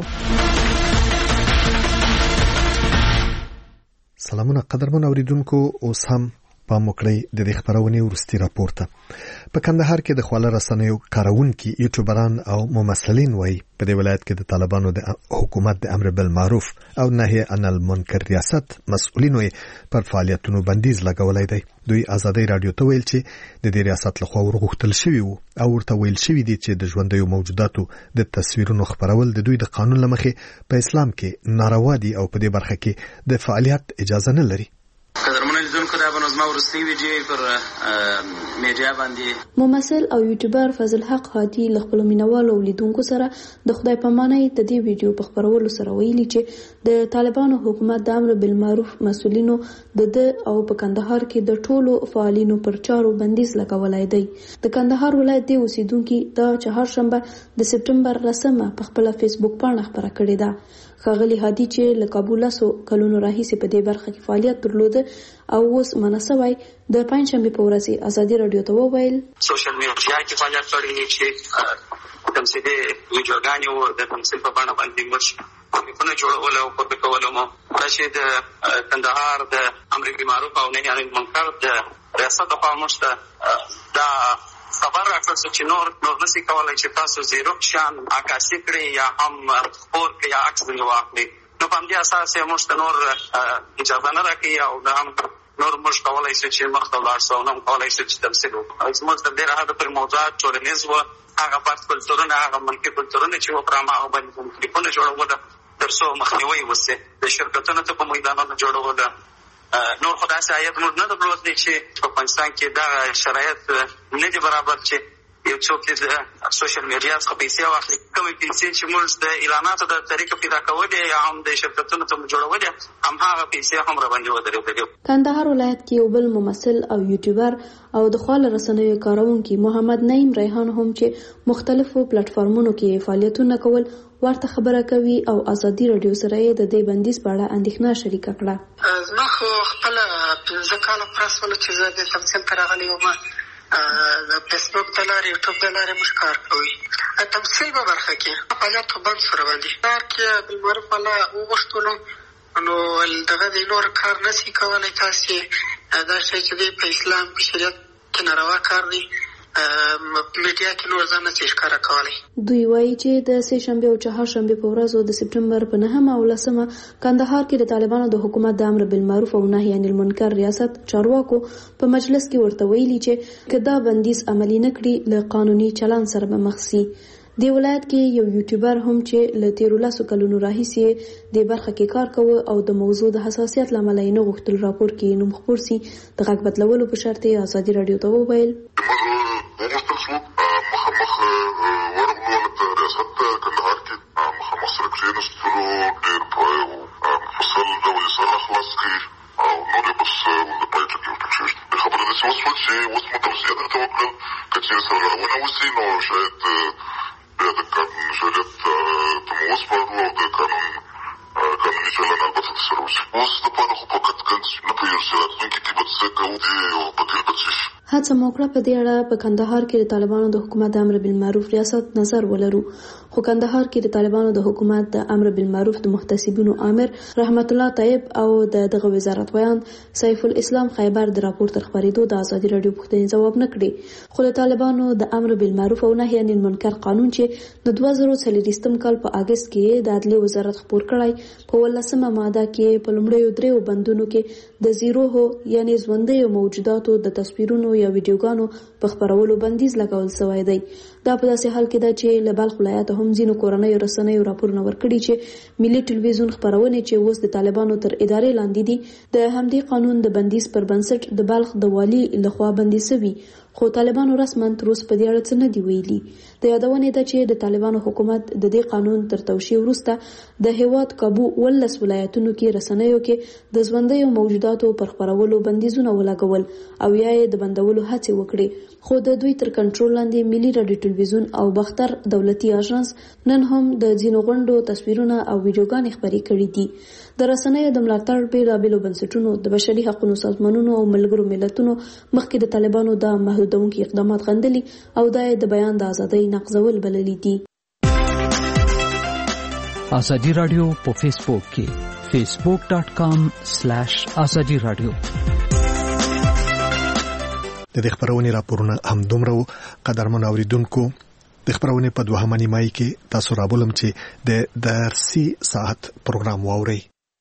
سلامونه قدرمن اوریدونکو، اوس هم په مکړی د دې خبرونې ورستي راپورته. په کندهار کې د خواله رسنیو کارونکي یوټیوبران او ممثلین وایي په دې ولایت کې د طالبانو د حکومت د امر بالمعروف او نهي عن المنکر ریاست مسؤلین پر فعالیتونو بندیز لګولای دی. دوی ازادي رادیو ته ویل چې د دې ریاست لخوا ورغښتل شوی وو او ورته ویل شوی دی چې د ژوندیو موجوداتو د تصویرونو خبرول د دوی د قانون لمخې په اسلام کې ناروا دي او په دې برخه کې د فعالیت اجازه نه لري. ممثل او یوټیوبر فضل حق هادي له خپل مینوالو لیدونکو سره د خدای پامانۍ د دې ویډیو په خبرولو سره ویلي چې د طالبانو حکومت د امر بالمعروف مسؤلینو د د او په کندهار کې د ټولو فعالینو پر چارو بندیز لګولای دی. د کندهار ولایت د اوسیدونکو د چهارشنبه د سپټمبر لسمه په خپل فیسبوک باندې خبره کړې ده. ښاغلي هادي چې له کابل سو کلونو راهیسې په دې برخه کې فعالیت درلود او اوس مناسبای د پنځشنبه په ورځ ازادي رادیو ته وویل سوشل میډیا کې فعالیت کړی چې تمثيلي ویډیوګانې او د تمثيل په بڼه باندې موږ په جوړول او په کولو مو راشد کندهار د امر بالمعروف او نهي عن المنکر د ریاست په مشته دا خبر راکړل چې نور نور نشي کولای چې تاسو زیرو شان عکاسي کړی یا هم خبر کړی یا عکس واخلي. نو په دې اساس یې مشته نور اجازه نه راکړي او دا هم نور مش کولای شي چې مخته لاړ شو نو کولای شي چې تمثيل وکړي. زموږ د دې راځي پر موضوعات ټولنیز و هغه پات کلتورونه هغه منکي کلتورونه چې وپرامه او باندې کلیپونه جوړول ترڅو مخنیوي وسي د شرکتونو ته په میدانونو جوړول. نور خدای سي آیت موږ نه درلود چې په پاکستان کې دا شرایط نه دي برابر چې یو څوک د سوشل میډیا څخه پیسې واخلي. کومې پیسې چې موږ د اعلاناتو د طریقې پیدا کولې یا هم د شرکتونو ته جوړولې هم هغه پیسې هم را باندې ودرېدلې. کندهار ولایت کې یو بل ممثل او یوټیوبر او د خواله رسنیو کارونکي محمد نعیم ریحان هم چې مختلفو پلیټ فارمونو کې فعالیتونه کول ورته خبره کوي او ازادي رادیو سره د دې بندیز په اړه اندېښنه شریکه کړه. زما خو خپل پنځه کاله پرسول چې زه د تمثيل ته راغلی وم د فیسبوک د لارې یوټیوب د لارې موږ کار کوي. تمثيل په برخه کې فعالیت بند سره باندې کار کې بالمعروف الله وغوښتلو نو دغه د نور کار نشي کولای. تاسو دا شی چې په اسلام په شریعت کې ناروا کار دی میډیا کې نور ځان نه ښکارا کولی. دوی وایي چې د سه شنبه او چهارشنبه په ورځو د سپټمبر په نهمه او لسمه کندهار کې د طالبانو د حکومت د امر بالمعروف او نهي عن المنکر ریاست چارواکو په مجلس کې ورته ویلي چې کدا بندیز عملی نکړي له قانوني چلان سره به مخ شي. د ولایت کې یو یوټیوبر هم چې له تیرو لسو کلونو راهیسې د برخه کې کار کوي او د موضوع د حساسیت لامل یې نه غوښتل راپور کې نوم خپور سي د غږ بدلولو په شرط یې ازادي رادیو ته وویل مخامخ ورغلو ته ریاست کندهار کې مخامخ سره کېناستلو ډېر په مفصل ډول سره خلاص کړي او نور بس د پایټ کې وکړي. د خبرو د څه وسو چې اوس مو توصیه درته وکړل چې سره ونه وسی نو شاید بیا د قانون شریعت ته مو وسپارو او د قانون قانوني چلن البته سره وسی. اوس د پاره خو فقط ګنځ نه پیل سره څنګه کې به څه کوو دی او په دې بچش هڅه موکړه په دې اړه په کندهار کې د طالبانو د حکومت د امر بالمعروف ریاست نظر ولرو. خو کندهار کې د طالبانو د حکومت د امر بالمعروف د محتسبینو امر رحمت الله طیب او د دغه وزارت ویان سیف الاسلام خیبر د راپور تر خبرېدو د ازادي رادیو پوښتنې ځواب نه کړي. خو د طالبانو د امر بالمعروف او نهي عن المنکر قانون چې د دوه زره څلوېښتم کال په اگست کې د عدلیې وزارت خپور کړی په ولسمه ماده کې په لومړیو دریو بندونو کې د زیرو هو یعنی ژوندیو موجوداتو د تصویرونو یا ویډیوګانو په خبرولو بندیز لګول شوی دی. دا په داسې حال کې ده چې له بلخ ولایت هم ځینو کورنیو رسنیو راپورونه ورکړي چې ملي ټلویزیون خبرونه چې اوس د طالبانو تر ادارې لاندې دي د همدې قانون د بندیز پر بنسټ د بلخ د والي لخوا بندي شوي، خو طالبانو رسما تر اوسه په دې اړه څه نه دي ویلي. د یادونې ده چې د طالبانو حکومت د دې قانون تر توشیح وروسته د هیواد کابو ولس ولایتونو کې رسنیو کې د ژوندیو موجوداتو پر خپرولو بندیزونه ولګول او یا یې د بندولو هڅې وکړې، خو د دوی تر کنټرول لاندې ملي راډیو ټلویزیون او بختر دولتي اژانس نن هم د ځینو غونډو تصویرونه او ویډیوګانې خپرې کړي دي. د رسنیو د ملاتړ بیلابیلو بنسټونو، د بشري حقوقو سازمانونو او ملګرو ملتونو مخکې د طالبانو د محدودونکو اقدامات غندلي او د بیان د ازادۍ نقضول بللي دي. ازادي رادیو په فیسبوک کې فیسبوک ډاٹ کام سلیش ازادي رادیو. د دې خبرونې راپورونه هم دومره قدرمن اوریدونکو. د خبرونې په دوهمه نیمایي کې تاسو رابولم چې د درسي ساعت پروګرام واورئ.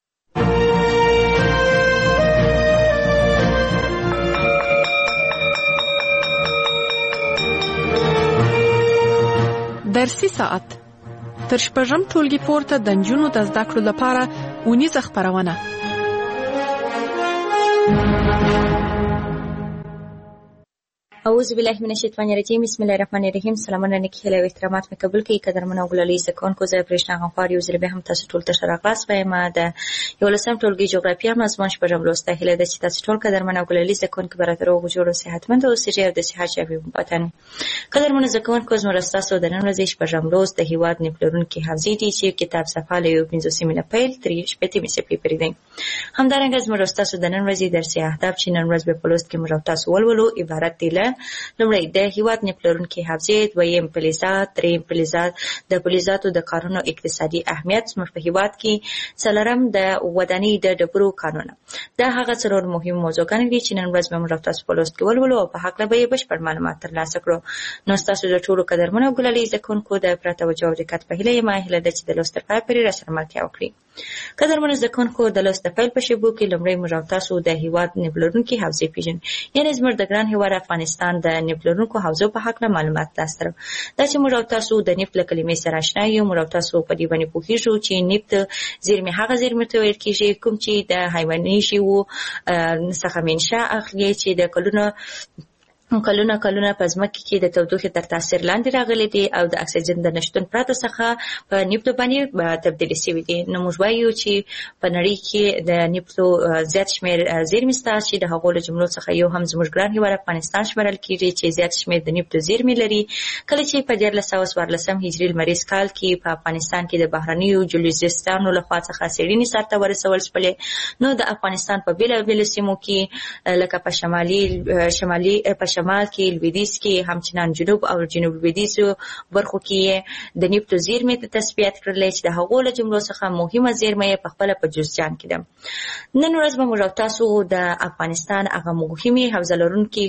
درسي ساعت تر شپږم ټولګي پورته د نجونو د زده کړو لپاره اونیزه خپرونه. اعوذ بالله من الشیطان الرجیم. بسم الله الرحمن الرحیم. سلامونه نیکی هیله او احترامات مې قبول کړئ. قدرمنو ګلالي زکونکو زه پرېشنا غفار یو ځل به هم تاسو ټول ته شراغلاس وایم. د یولسم ټولګي جغرافیا مضمون شپږم لوسته هیله ده چې تاسو ټول قدرمنو ګلالي زکونکو برابر او جوړ صحتمند او سړي او د صحت شوي وطن. قدرمنو زکونکو زموږ تاسو د نن ورځې شپږم لوست د هیواد نپلورونکي حافظي دي چې کتاب صفحه له یو پنځوسمې نه پیل تر شپږمې صفحې پورې دی. همدارنګه زموږ تاسو د نن ورځې درسي اهداف چې نن ورځ به په لوست کې موږ تاسو ولولو عبارت دي له لومړی د هیواد نپلورونکي حافظي، دویم فلزات، دریم فلزات د فلزاتو د کارونو اقتصادي اهمیت زموږ په هیواد کې، څلورم د ودانۍ د ډبرو کانونه. دا هغه څلور مهم موضوعګانې دي چې نن ورځ به موږ تاسو په لوست کې ولولو او په هکله به یې بشپړ معلومات ترلاسه کړو. نو ستاسو د ټولو قدرمنو ګلالي زکونکو د پوره توجه او دقت په هیله یم هیله ده چې د لوست تر پایه پورې راسره ملتیا وکړئ. قدرمنو زکونکو د لوست د پیل په شیبو کې لومړی موږ تاسو د هیواد نپلورونکي حافظي پیژنو، یعنې زموږ د ګران هیواد افغانستان د نپلورونکو حوزو په حق له معلومات تاسو ته دا چې موږ تاسو د نفت له کلمې سره آشنا یو. موږ تاسو په دې باندې پوهیږو چې نفت زیرمې هغه زیرمې ته ویل کېږي کوم چې د حیواني ژوو څخه منشأ اخلي چې د کلونو کلونه کلونه په ځمکه کې د تودوخې تر تاثیر لاندې راغلي دي او د اکسیجن د نشتون پرته څخه په نفتو باندې تبدیل شوي دي. نو موږ وایو چې په نړۍ کې د نفتو زیات شمېر زیرمې شته چې د هغو له جملو څخه یو هم زموږ ګران هیواد افغانستان شمېرل کېږي چې زیات شمېر د نفتو زیرمې لري. کله چې په دیارلس سوه څوارلسم هجري لمریز کال کې په افغانستان کې د بهرنیو جیولوجستانو لخوا څخه څېړنې سرته ورسول شولې، نو د افغانستان په بېلابېلو سیمو کې لکه په شمالي شمالي په شمال کې، لویدیځ کې، همچنان جنوب او جنوب لویدیځو برخو کې د نفتو زیرمې ته تثبیت کړلې چې د هغو له جملو څخه مهمه زیرمه یې په خپله په جوزجان کې ده. نن ورځ به موږ تاسو د افغانستان هغه مهمې حوزه لرونکي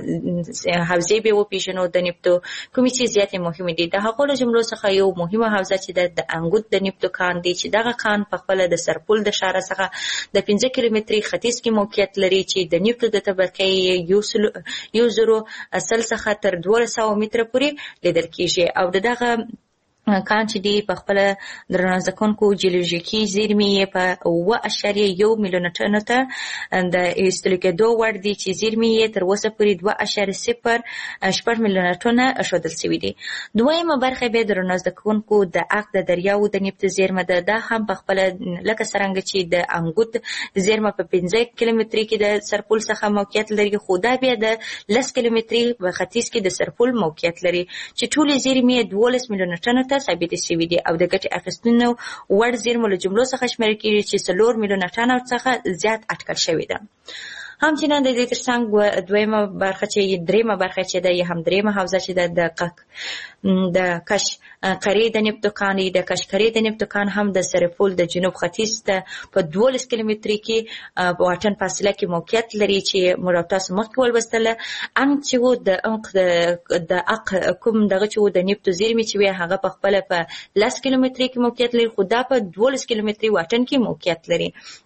حوزې به وپېژنو د نفتو کومې چې زیاتې مهمې دي. د هغو له جملو څخه یو مهمه حوزه چې د انګوت د نفتو کان دی چې دغه کان په خپله د سرپل د ښاره څخه د پنځه کیلومتري ختیځ کې موقعیت لري چې د نفتو د طبقې یو زرو اصل څخه تر دوه سوه متره پورې لیدل کېږي او د دغه کان چې دی په خپله درنو زکونکو جیولوژیکي زیرمې یې په اوه اعشاریه یو میلیون ټنو ته د ایستلو کېدو وړ دي چې زیرمې یې تر اوسه پورې دوه اعشاریه صفر شپږ میلیونه ټنه ښودل شوي دي. دویمه برخه بیا درنو زکونکو د اق د دریاو د نفت زیرمه ده. دا هم په خپله لکه څرنګه چې د انګوت زیرمه په پنځه کیلومتري کې د سرپل څخه موقعیت لري، خو دا بیا د لس کیلومتري په ختیځ کې د سرپل موقعیت لري چې ټولې زیرمې یې دولس میلیونه ټنو ته ثابت شوي دي او د ګټې اخیستنو وړ زیرمو له جملو څخه شمېرل کېږي چې څلور میلیونه ټنو څخه زیات اټکل شوې ده. همچنان د دې ترڅنګ دویمه برخه چې دریمه برخه چې ده یا هم دریمه حوزه چې ده د قق د کش قرې د نفتو کان د کش قرې د نفتو کان هم د سرپل د جنوب ختیځ ته په دولس کیلومتري کې په واټن فاصله کې موقعیت لري چې موږ تاسو مخکې ولوستله. انګ چې و د انګ د اق کوم دغه چې و د نفتو زیرمې چې وي هغه په خپله په لس کیلومتري کې موقعیت لري، خو دا په دولس کیلومتري واټن کې موقعیت لري.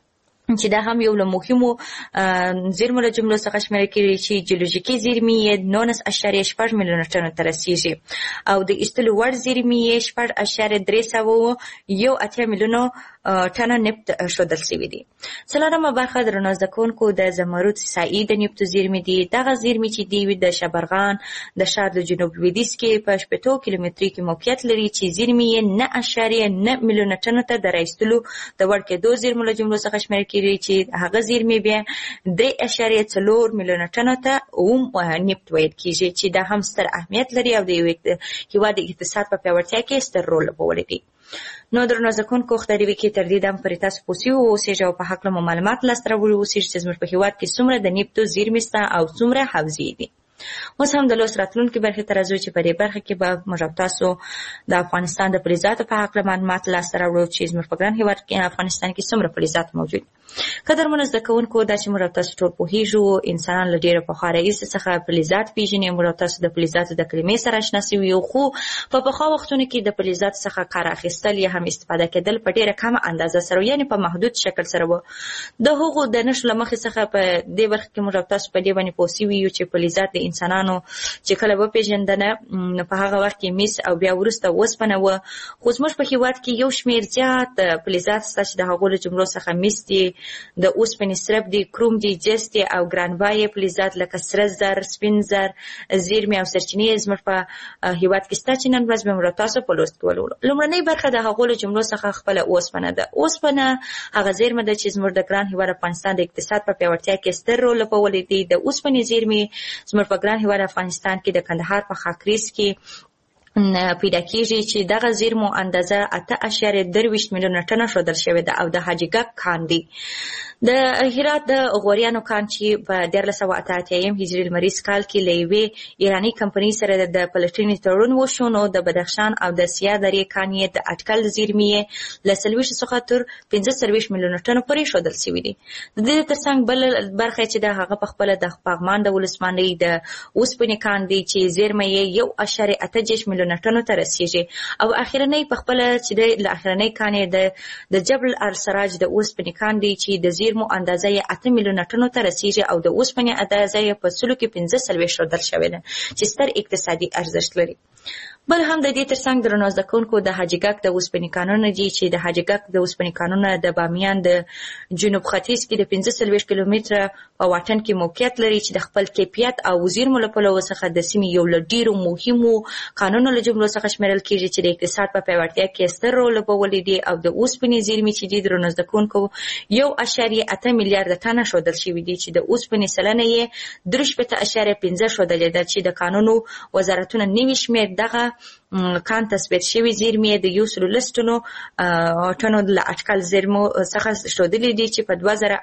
چې دا هم یو له مهمو زیرمو له جملو څخه شمیرل کېږي چې جیولوژیکي زیرمې یې نولس اعشاریه شپږ میلیونه ټنو ته رسیږي او د ایستلو وړ زیرمې یې شپږ اعشاریه درې سوه یو اتیا میلیونو ټنه نفت ښودل شوي دي. څلورمه برخه درنو زده کوونکو د زمرد سیسایي د نفتو زیرمې دي. دغه زیرمې چې دي د شبرغان د ښار د جنوب لویدیځ کې په شپېتو کیلومتري کې موقعیت لري چې زیرمې یې نه اعشاریه نه میلیونه ټنو ته د رایستلو د وړ کېدو زیرمو له جملو څخه شمیرل کېږي چې هغه زیرمې بیا درې اعشاریه څلور میلیونه ټنو ته اوم نفت ویل کېږي چې دا هم ستر اهمیت لري او د یو هېواد د اقتصاد په پیاوړتیا کې ستر رول لوبولی دی. نو درنو زده کوونکو خدای دې وکړي تر دې دم پورې تاسو پوه سوي واوسېږئ او په هکله مو معلومات لاسته راوړي واوسېږي چې زموږ په هېواد کې څومره د نفتو زیرمې شته او څومره حوزې دي. اوس هم د لوست راتلونکي برخې ته راځو چې په دې برخه کې به موږ او تاسو د افغانستان د فلزاتو په هکله معلومات لاسته راوړو چې زموږ په ګران هېواد کې افغانستان کې څومره فلزات موجود. قدرمنو زده کوونکو دا چې موږ او تاسو ټول پوهېږو انسانان له ډېره پخوا راهیسې څخه فلزات پېژني. موږ او تاسو د فلزاتو د کلمې سره اشنا سوي یو خو په پخوا وختونو کې د فلزاتو څخه کار اخیستل یا هم استفاده کېدل په ډېره کمه اندازه سره یعنې په محدود شکل سره و. د هغو د نښو له مخې څخه په دې برخه کې موږ او تاسو په دې باندې پوه سوي یو چې فلزات د انسانانو چې کله وپېژندنه نو په هغه وخت کې مس او بیا وروسته اوسپنه وه. خو زموږ په هېواد کې یو شمېر زیات فلزات شته چې د هغو له جملو څخه مس دي، د اوسپنې سرب دي، کروم دي، جس دي او ګرانبایه فلزات لکه سره زر، سپین زر، زیرمې او سرچینې زموږ په هېواد کې شته چې نن ورځ به موږ تاسو په لوست کې ولولو. لومړنۍ برخه د هغو له جملو څخه خپله اوسپنه ده. اوسپنه هغه زیرمه ده چې زموږ د ګران هېواد افغانستان د اقتصاد په پیاوړتیا کې ستر رول لوبولی دی. د اوسپنې زیرمې زموږ په ګران هېواد افغانستان کې د کندهار په خاکریز کې پیدا کېږي چې دغه زیرمو اندازه اته اعشاریه درویشت میلیونه ټنه ښودل شوې ده او د حاجي ګک کان دی. د هرات د غوریانو کان چې په دیارلس سوه اته اتیایم هجري لمریز کال کې له یوې ایراني کمپنۍ سره د پلټنې تړون وشو نو د بدخشان او د سیا درې کان یې د اټکل زیرمې یې له څلوېښت څخه تر پنځه څلوېښت میلیونه ټنو پورې ښودل شوي دي. د دې تر څنګ بل برخه چې د هغه په خپله د پغمان د ولسوالۍ د اوسپنې کان دی چې زیرمه یې یو اعشاریه اته دېرش میلیونه ټنو ته رسیږي او اخرنۍ په خپله چې د اخرنۍ کان یې د جبل السراج د اوسپنې کان دی چې د زیرمو اندازه یې اته میلیونه ټنو ته رسیږي او د اوسپنې اندازه یې په سلو کې پنځه څلوېښت ښودل شوې ده چې ستر اقتصادي ارزښت لري. بل هم د دې تر څنګ درنو زده کوونکو د حاجي ګک د اوسپنې کانونه دي چې د حاجي ګک د اوسپنې کانونه د بامیان د جنوب ختیځ کې د پنځه څلوېښت کیلومتره په واټن کې موقعیت لري چې د خپل کیفیت او زیرمو له پلوه څخه د سیمې یو له ډېرو مهمو کانونو له جملو څخه شمیرل کېږي چې د اقتصاد په پیاوړتیا کې ستر رول لوبولی دی او د اوسپنې زیرمې چې دي درنو زده کوونکو یو اعشاریه اته میلیارده ټنه ښودل شوي دي چې د اوسپنې سلنه یې درې شپېته اعشاریه پنځه ښودلې ده چې د کانونو وزارتونه نوي شمېر دغه کان تثبیت شوي زیرمې د یو سلو لس ټنو ټنو له اټکل زیرمو څخه ښودلې دي چې په دوه زره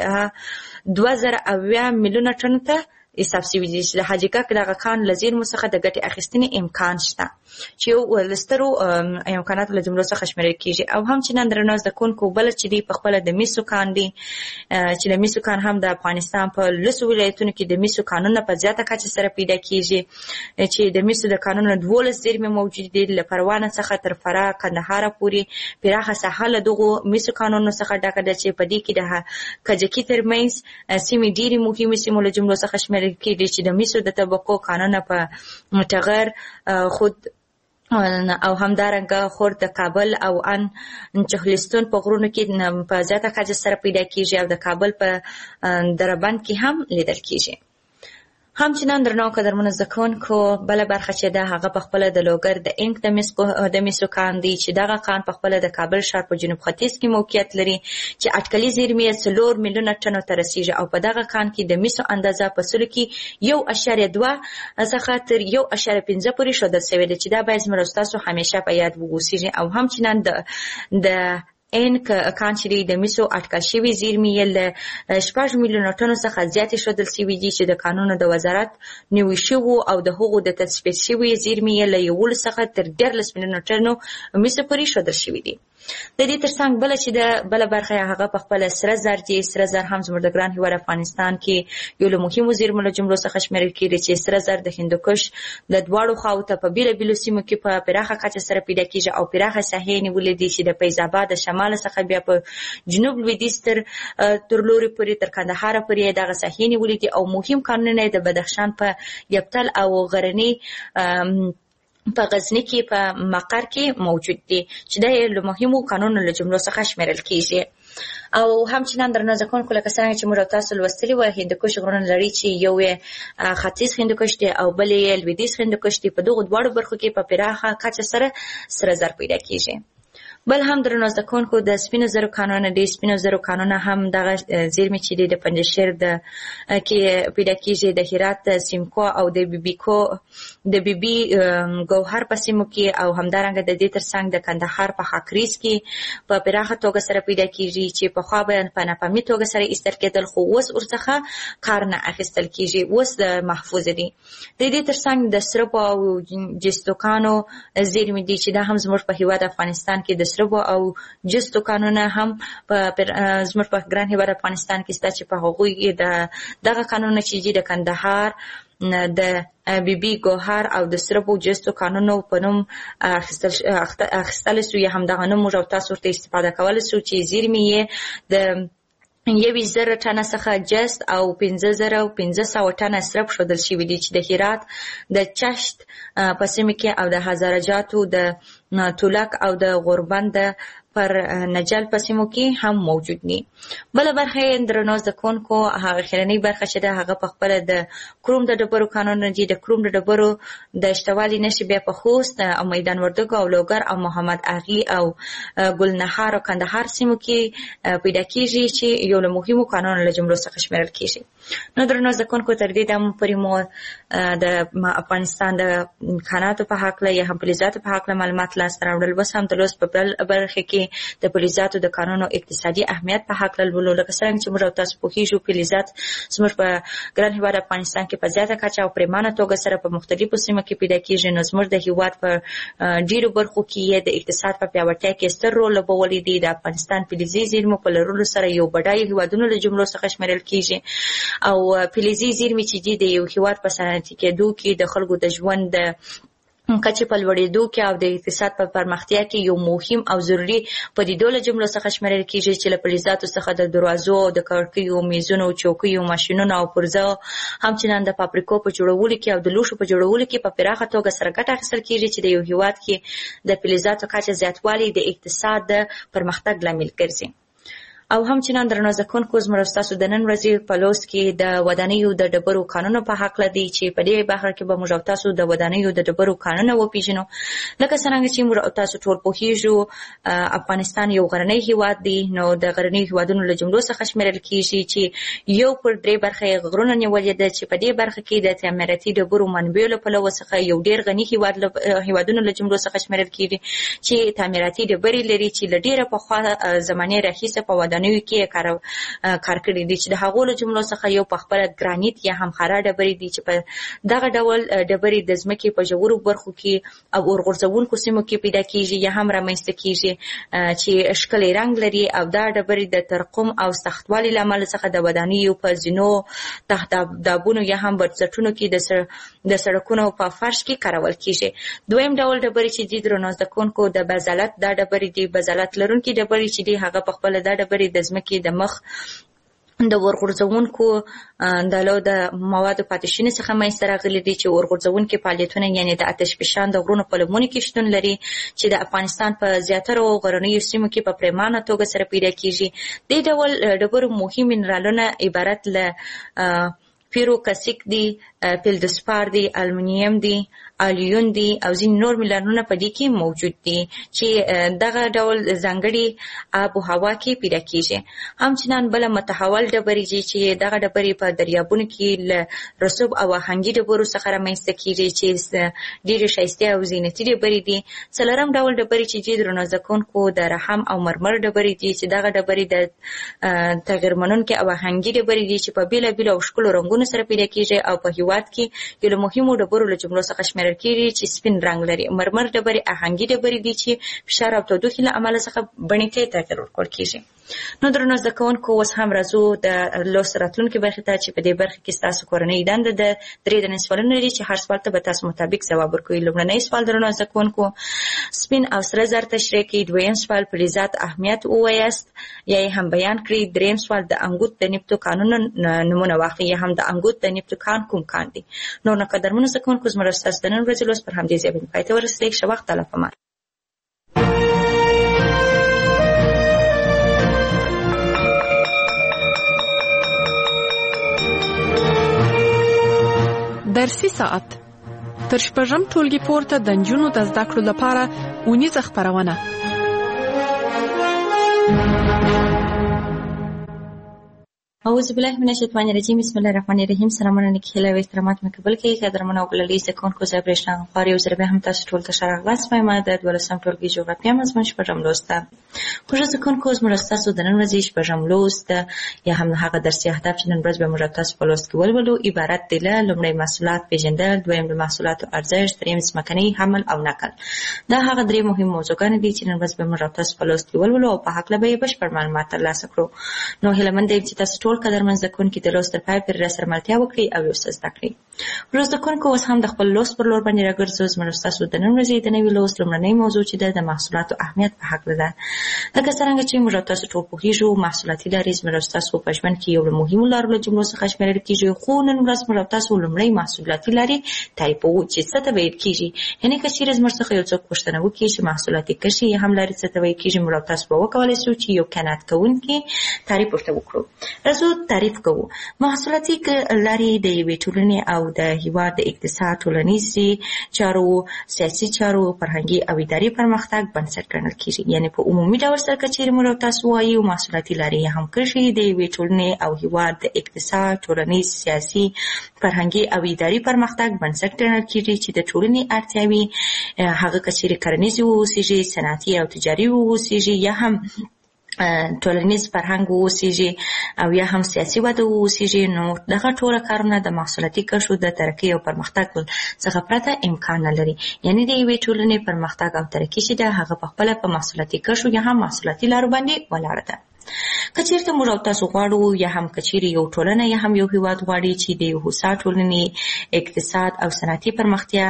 دوه زره اویا میلیونه ټنو ته حساب شوي دي چې د حاجي ګک دغه کان له زیرمو څخه د ګټې اخیستنې امکان شته چې یو له سترو امکاناتو له جملو څخه شمیرل کېږي. او هم چې نن درنو زده کوونکو بله چې دی په خپله د مسو کان دی چې د مسو کان هم د افغانستان په لسو ولایتونو کې د مسو کانونه په زیاته کچه سره پیدا کېږي چې د مسو د کانونو دولس زیرمې موجود دي له پروانه څخه تر فراه کندهاره پورې پراخه ساحه له دغو مسو کانونو څخه ډکه ده چې په دې کې د کجکي ترمنځ سیمې ډېرې مهمې سیمو له جملو څخه شمیرل کېږي چې د مسو د طبقو کانونه په ټغر خود او همدارنګه خور د کابل او ان چهلستون په غرونو کې په زیاته کچه سره پیدا کېږي او د کابل په دربند کې هم لیدل کېږي. هم چې نن درنو قدرمنو زده کوونکو بله برخه چې ده هغه په خپله د لوګر د انک د مسو کان دی چې دغه کان په خپله د کابل ښار په جنوب ختیځ کې موقعیت لري چې اټکلي زیرمې یې څلور میلیونه ټنو ته رسیږي او په دغه کان کې د مسو اندازه په سلو کې یو اعشاریه دوه څخه تر یو اعشاریه پنځه پورې ښودل شوې ده چې دا باید زموږ ستاسو همیشه په یاد وګوسیږي. او هم چې نن د ان کان چې د مسو اټکل شوي زیرمې یې له شپږ میلیونه ټنو څخه زیاتې ښودل شوي دي چې د کانونو د وزارت نوي شوو او د هغو د تثبیت شوي زیرمې یې له یولس څخه تر دیارلس میلیونه ټنو مسو پورې ښودل شوي دي. د دې تر څنګ بله چې د بله برخه هغه په خپله سره زر دي. سره زر هم زموږ د ګران هېواد افغانستان کې یو له مهمو زیرمو له جملو څخه شمیرل کېږي چې سره زر د هندوکش د دواړو خواو ته په بېلابېلو سیمو کې په پراخه کچه سره پیدا کېږي او پراخه ساحې یې نیولې دي چې د فیض اباد د شمال شمال څخه بیا په جنوب لویدیځ تر تر لوري پورې تر کندهار پورې دغه ساحې نیولې دي او مهم کانونه د بدخشان په یبتل او غرنی په غزنی کې په مقر کې موجود دي چې د مهمو قانونو له جملو څخه شمیرل کیږي. او همچنان درنو ځکونکو لکه څنګه چې موږ تاسو لوستلي و هندوکش غرونه لري چې یو یې ختیځ هندوکش دی او بل یې لویدیځ هندوکش دی. په دغه دواړو برخو کې په پراخه کچه سره سره زر پیدا کیږي. بل هم درنو ځکونکو د سپینو زرو کانونه دي. سپینو زرو کانونه هم دغه زیرمې چې دي د پنجشیر د کې پیدا کیږي، د هرات د سیمکو او د بیبیکو د بیبي ګوهر په سیمو کې او همدارنګه د دې ترڅنګ د کندهار په خاکریز کې په پراخه توګه سره پیدا کیږي چې په خوا به په ناپامي توګه سره ایستل کېدل، خو اوس ورڅخه کار نه اخیستل کیږي، اوس محفوظ دي. د دې ترڅنګ د سربو او جستوکانو زیرمې دي چې دا هم زموږ په هیواد افغانستان کې د سربو او جستو قانونه هم په زموږ په ګران هیواد افغانستان کې ستا چې په هغوی د دغه قانونه چې د کندهار د بیبي ګوهر او د سربو جستو قانونو په نوم اخیستل سو، یا هم دغه نوم موږ او تاسو ورته استفاده کولی سو چې زیرمې یې د یوې زره ټنه څخه جست او پنځه زره او پنځه سوه ټنه سرب ښودل شوي دي چې د هرات د چشت په سیمه کې او د هزاره جاتو د تولک او د غوربند پر نجل په سیمو کې هم موجود دي. بله برخه یې درنو زدهکوونکو هغه خیرنۍ برخه چې ده هغه په خپله د کروم د ډبرو کانونه دي. د کروم د ډبرو د شتوالي نښې بیا په خوست او میدان وردګو او لوګر او محمد اغي او ګلنهار او کندهار سیمو کې پیدا کیږي چې یو له مهمو کانونو له جملو څخه شمیرل کیږي. نو درنو زدهکوونکو تر دې دمه پورې مو د افغانستان د امکاناتو په هکله یا هم فلزاتو په هکله معلومات لاسته راوړل. بس هم د لوست په بل برخه کې د فلزاتو د قانونو اقتصادي اهمیت په هکله لولو. لکه څنګه چې موږ تاسو پوهیږو فلزات زموږ په ګران هیواد افغانستان کې په زیاته کچه او پریمانه توګه سره په مختلفو سیمو کې پیدا کیږي. نو زموږ د هیواد په ډیرو برخو کې د اقتصاد په پیاوړتیا کې ستر رول لوبولی دی. د افغانستان فلزي زیرمو په لرلو سره یو بډای هیوادونو له جملو څخه شمیرل کیږي او فلزي زیرمې چې دي د یو هیواد په صنعتي کېدو کې د خلکو د ژوند د کچې په لوړېدو کې او د اقتصاد په پرمختیا کې یو مهم او ضروري پدیدو له جملو څخه شمیرل کیږي چې له فلزاتو څخه د دروازو، د کړکیو، میزونو، چوکیو، ماشینونو او پرزو همچنان د فابریکو په جوړولو کې او د لوښو په جوړولو کې په پراخه توګه سره ګټه اخیستل کیږي چې د یو هیواد کې د فلزاتو کچه زیاتوالی د اقتصاد د پرمختګ لامل ګرځي. او همچنان درنو زدهکوونکو زموږ ستاسو د نن ورځې په لوست کې د ودانیو د ډبرو کانونو په هکله دی چې په دې برخه کې به موږ او تاسو د ودانیو د ډبرو کانونه وپېژنو. لکه څرنګه چې موږ او تاسو ټول پوهیږو افغانستان یو غرنی هیواد دی. نو د غرنی هیوادونو له جملو څخه شمیرل کیږي چې یو پر درې برخه یې غرونه نیولې ده چې په دې برخه کې د تعمیراتي ډبرو منبعو له پلوه څخه یو ډېر غني هیواد هیوادونو له جملو څخه شمیرل کیږي چې تعمیراتي ډبرې لري چې له ډېره پخوا زمانې راهیسې په ودانیو کې کار کار کړی دي چې د هغو له جملو څخه یو په خپله ګرانیت یا هم خاره ډبرې دي چې په دغه ډول ډبرې د ځمکې په ژورو برخو کې او اورغورځونکو سیمو کې پیدا کیږي یا هم رامنځته کیږي چې ښکلی رنګ لري او دا ډبرې د ترقم او سختوالي له امله څخه د ودانیو په زینو، تهدابونو یا هم بنسټونو کې د سړکونو په فرش کې کارول کیږي. دویم ډول ډبرې چې دي درنو زدهکوونکو د بزالت دا ډبرې دي. بزالت لرونکي ډبرې چې دي هغه په خپله دا ډبرې د ځمکې د مخ د ورغورځونکو دالو د موادو پاتې شونې څخه منځته راغلي دي چې ورغورځونکي فعالیتونه یعنې د آتش فشان د غرونو په لمنو کې شتون لري چې د افغانستان په زیاترو غرنیو سیمو کې په پریمانه توګه سره پیدا کیږي. دې ډول ډبرو مهم منرالونه عبارت له پیروکسیک دي، فلدسپار دي، المونیم دي، الیون دي او ځینې نور منرالونه په دې کې موجود دي چې دغه ډول ځانګړي آب و هوا کې پیدا کیږي. همچنان بله متحول ډبرې دي چې دغه ډبرې په دریابونو کې له رسوب او آهنګي ډبرو څخه رامنځته کیږي چې ډېرې ښایستې او زینتي ډبرې دي. څلورم ډول ډبرې چې دي درنو زدهکوونکو د رحم او مرمر ډبرې دي چې دغه ډبرې د تغیر منونکې او آهنګي ډبرې دي چې په بېلابېلو او ښکلو رنګونو سره پیدا کیږي او په هیواد کې یو له مهمو ډبرو له جملو څخه شمیرل کیږي چې سپین رنګ لري. مرمر ډبرې آهنګي ډبرې دي چې فشار او تودوخې له امله څخه بڼې ته تغیر ورکول کیږي. نو درنو زدهکوونکو اوس هم راځو د لوست راتلونکې برخې ته چې په دې برخه کې ستاسو کورنۍ دنده د درې دنې سوالونه لري چې هر سوال ته به تاسو مطابق ځواب ورکوئ. لومړنی سوال درنو زدهکوونکو، سپین او سره زر تشریح کړي. دویم سوال فلزات اهمیت ووایاست یا یې هم بیان کړي. دریم سوال د انګوت د نفتو کانونو نمونه واخلي یا هم د انګوت د نفتو کان کوم کان دي. نور نه قدرمنو زده کوونکو زموږ ستاسو د نن ورځې لوست پر همدې ځای باندې پای ته ورسېږي. ښه وخت الله پامان. درسي ساعت تر شپږم ټولګي پورته د نجونو د زده کړو لپاره اونیزه خپرونه. اعوذ بالله من الشیطان الرجیم. بسم الله الرحمن الرحیم. سلامونه نیکی هیله او احترامات مې قبول کړئ. قدرمنو او ګلالي زده کوونکو زه برېښنا غفار یو ځل بیا هم تاسو ټول ته ښه راغلاست وایم. د دولسم ټولګي جغرافیه مضمون شپږم لوست ده. خوږو زده کوونکو زموږ ستاسو د نن ورځې شپږم لوست یا هم هغه درسي اهداف چې نن ورځ به موږ تاسو په لوست کې ولولو عبارت دي له لومړی محصولات پیژندل، دویم د محصولاتو ارزښت، دریم ځمکنی حمل او نقل. دا هغه درې مهم موضوعګانې دي چې نن ورځ به موږ تاسو په لوست کې ولولو او په هکله به یې بشپړ معلومات ترلاسه کړو. نو هیله مند یم چې تاسو ټول قدرمن زده کوونکي د لوست تر پای پورې راسره ملتیا وکړي او یو څه زده کړي. ورځ زده کوونکو اوس هم د خپل لوست پر لور باندې راګرځو. زموږ ستاسو د نن ورځې د نوي لوست لومړنۍ موضوع چې ده د محصولاتو اهمیت په هکله ده. لکه څرنګه چې موږ تاسو ټول پوهېږو محصولاتي لارې زموږ ستاسو په ژوند کې یو له مهمو لارو له جملو څخه شمېرل کېږي، خو نن ورځ موږ تاسو لومړۍ محصولاتي لارې تعریفوو چې څه ته ویل کېږي. یعنې که چېرې زموږ څخه یو څوک پوښتنه وکړي چې محصولاتي کشي یا هم لارې څه ته ویل کېږي، موږ تاسو به وکولی شو چې یو قناعت کوونکی تعریف ورته وکړو. راځو تعریف کوو. محصولاتي لارې د یوې ټولنې او د هېواد د اقتصاد، ټولنیزې چارو، سیاسي چارو، فرهنګي او اداري پرمختګ بنسټ ګڼل کېږي. یعنې په عمومي ډول سره که چېرې موږ تاسو وایو محصولاتي لارې یا هم کرښې د یوې ټولنې او هېواد د اقتصاد، ټولنیز، سیاسي، فرهنګي او اداري پرمختګ بنسټ ګڼل کېږي چې د ټولنې اړتیاوې هغه که چېرې کرنیزې واوسېږي، صنعتي او تجاري واوسېږي یا هم ټولنیز فرهنګ واوسېږي او یا هم سیاسي وده واوسېږي، نو دغه ټوله کارونه د محصولاتي کرښو د ترقۍ او پرمختګ څخه پرته امکان نه لري. یعنې د یوې ټولنې پرمختګ او ترقي چې ده هغه پخپله په محصولاتي کرښو یا هم محصولاتي لارو باندې ولاړه ده. که چېرته موږ او تاسو غواړو یا هم که چېرې یو ټولنه یا هم یو هېواد غواړي چې د یو هوسا ټولنې اقتصاد او صنعتي پرمختیا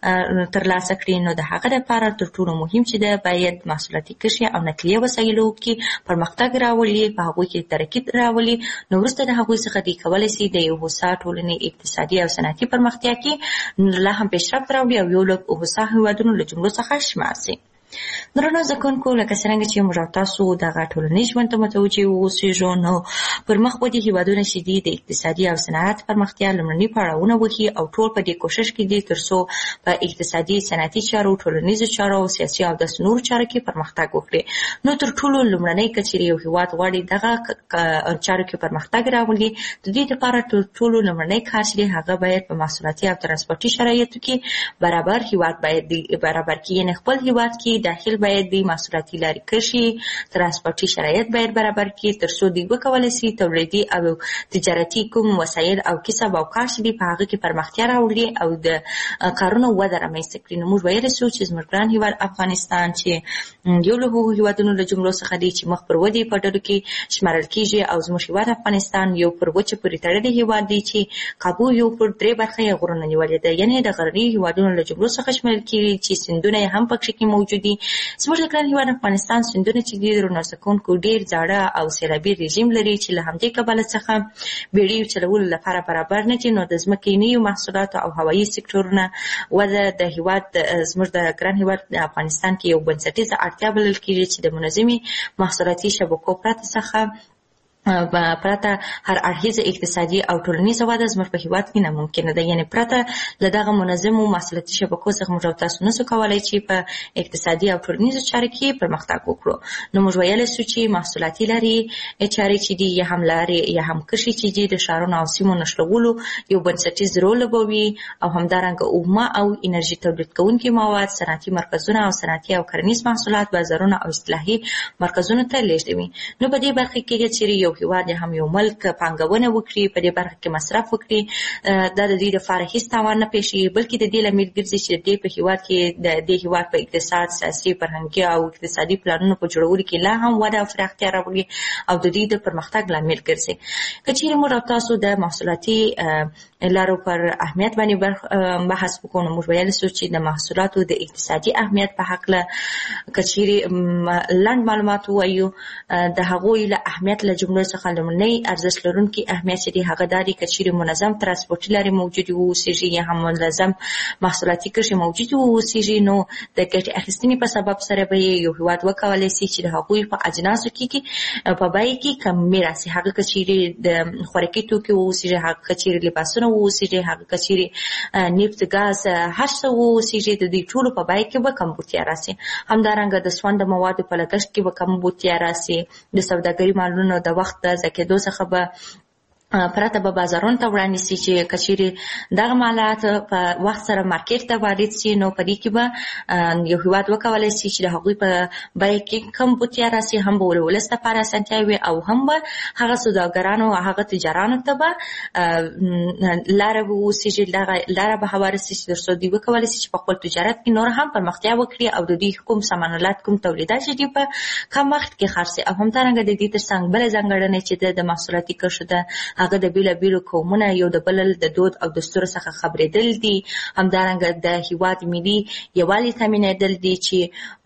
ترلاسه کړي، نو د هغه دپاره تر ټولو مهم چې ده باید محصولاتي کرښې او نقلیه وسایلو کې پرمختګ راولي، په هغوی کې ترقي راولي. نو وروسته د هغوی څخه دوی کولی شي د یو هوسا ټولنې اقتصادي او صنعتي پرمختیا کې لا هم پیشرفت راوړي او یو له هوسا هېوادونو له جملو څخه شمار شي. درنو زده کوونکو لکه څرنګه چې موږ تاسو دغه ټولنیز ژوند ته متوجه واوسېږو، نو پرمخ ودې هېوادونه چې دي د اقتصادي او صنعت پرمختیا لومړني پړاوونه وهي او ټول په دې کوښښ کې دي تر څو په اقتصادي، صنعتي چارو، ټولنیزو چارو او سیاسي او داسې نورو چارو کې پرمختګ وکړي. نو تر ټولو لومړنی که چېرې یو هېواد غواړي دغه چارو کې پرمختګ راولي، د دې دپاره تر ټولو لومړنی کار چې دی هغه باید په محصولاتي او ترانسپورټي شرایطو کې برابر هېواد باید برابر کړي. یعنې خپل هېواد کې داخل باید د محصولاتي لارې کرښې، ترانسپورټي شرایط باید برابر کړي تر څو دوی وکولی شي تولیدي او تجارتي کوم وسایل او کسب او کار چې دي په هغه کې پرمختیا راوړي او د کارونو وده رامنځته کړي. نو موږ ویلی شو چې زموږ ګران هېواد افغانستان چې یو له هغو هېوادونو له جملو څخه دی چې مخ پر ودې په ډلو کې شمارل کېږي او زموږ هېواد افغانستان یو پر وچه پورې تړلی هېواد دی چې کابو یو پر درې برخه یې غرونه نیولې ده. یعنې د غرنیو هېوادونو له جملو څخه شمارل کېږي چې سیندونه یې هم پکښې کې موجود دي. زموږ د ګران هېواد افغانستان سیندونه چې دي درنو زده کوونکو ډېر زاړه او سیلابي رژیم لري چې له همدې کبله څخه بیړیو چلولو لپاره برابر نه دي. نو د ځمکنیو محصولاتو او هوایي سکتورونه وده د هېواد زموږ د ګران هېواد افغانستان کې یو بنسټیزه اړتیا بلل کېږي چې د منظمې محصولاتي شبکو پرته څخه پرته هر اړخیزه اقتصادي او ټولنیزه وده زموږ په هېواد کې ناممکنه ده. یعنې پرته له دغه منظمو محصولاتي شبکو څخه موږ او تاسو نسو کولی چې په اقتصادي او ټولنیزو چارو کې پرمختګ وکړو. نو موږ ویلی سو چې محصولاتي لارې چارې چې دي یا هم لارې یا هم کرښې چې دي د ښارونو او سیمو نښلولو یو بنسټیز رول لوبوي او همدارنګه اومه او انرژي تولید کوونکي مواد، صنعتي مرکزونه او صنعتي او کرنیز محصولات بازارونه او اصلاحي مرکزونو ته لیږدوي. نو په دې برخه کې چېرې یو یو هیواد هم یو ملک پانګونه وکړي، په دې برخه کې مصرف وکړي، دا د دې لپاره هیڅ تاوان نه پیښیږي، بلکې د دې لامل ګرځي چې د دې په هیواد کې د دې هیواد په اقتصاد، سیاسي، فرهنګي او اقتصادي پلانونو په جوړولو کې لا هم وده او پراختیا راوړي او د دې د پرمختګ لامل ګرځي. که چیرې موږ تاسو د محصولاتي لارو پر اهمیت باندې بحث وکړو، نو موږ ویلی سو چې د محصولاتو د اقتصادي اهمیت په هکله که چیرې لنډ معلومات ووایو، د هغوی له اهمیت له جملو څخه لومړنی ارزښت لرونکي اهمیت چې دی هغه دا دی که چیرې منظم ترانسپورټي لارې موجودې واوسېږي یا هم منظم محصولاتي کرښې موجودې واوسېږي، نو د ګټې اخیستنې په سبب سره به یو هیواد وکولی سي چې د هغوی په اجناسو کې په بیې کې کمې راسي. هغه که چیرې د خوراکي توکي واوسېږي، هغه که چیرې لباسونه واوسېږي، هغه که چیرې نفت، ګاز، هر څه واوسېږي، د دې ټولو په بیې کې به کمبودتیا راسي. همدارنګه د سون د موادو په لګښت کې به کمبودتیا راسي، د سوداګري مالونو د وخت د ضایع کېدو څخه به پرته به بازارونو ته وړاندې سي چې که چیرې دغه مالات په وخت سره مارکیټ ته وارد سي، نو په دې کې به یو هیواد وکولی سي چې د هغوی په بیه کې کمبودتیا راسي، هم به ولس لپاره اسانتیاوې وي او هم به هغه سوداګرانو او هغه تجارانو ته به لاره به واوسېږي، دغه لاره به هواره سي چې تر څو دوی وکولی سي چې په خپل تجارت کې نور هم پرمختیا وکړي او د دوی کوم سامان الات، کوم تولیدات چې دوی په کم وخت کې خرڅي. او همدارنګه د دې تر څنګ بله ځانګړنه چې د محصولاتي کرښو ده، هغه د بیلابیلو قومونه یو د بل د دود او دستور څخه خبرېدل دي، همدارنګه د هیواد ملي یووالي تامینېدل دي چې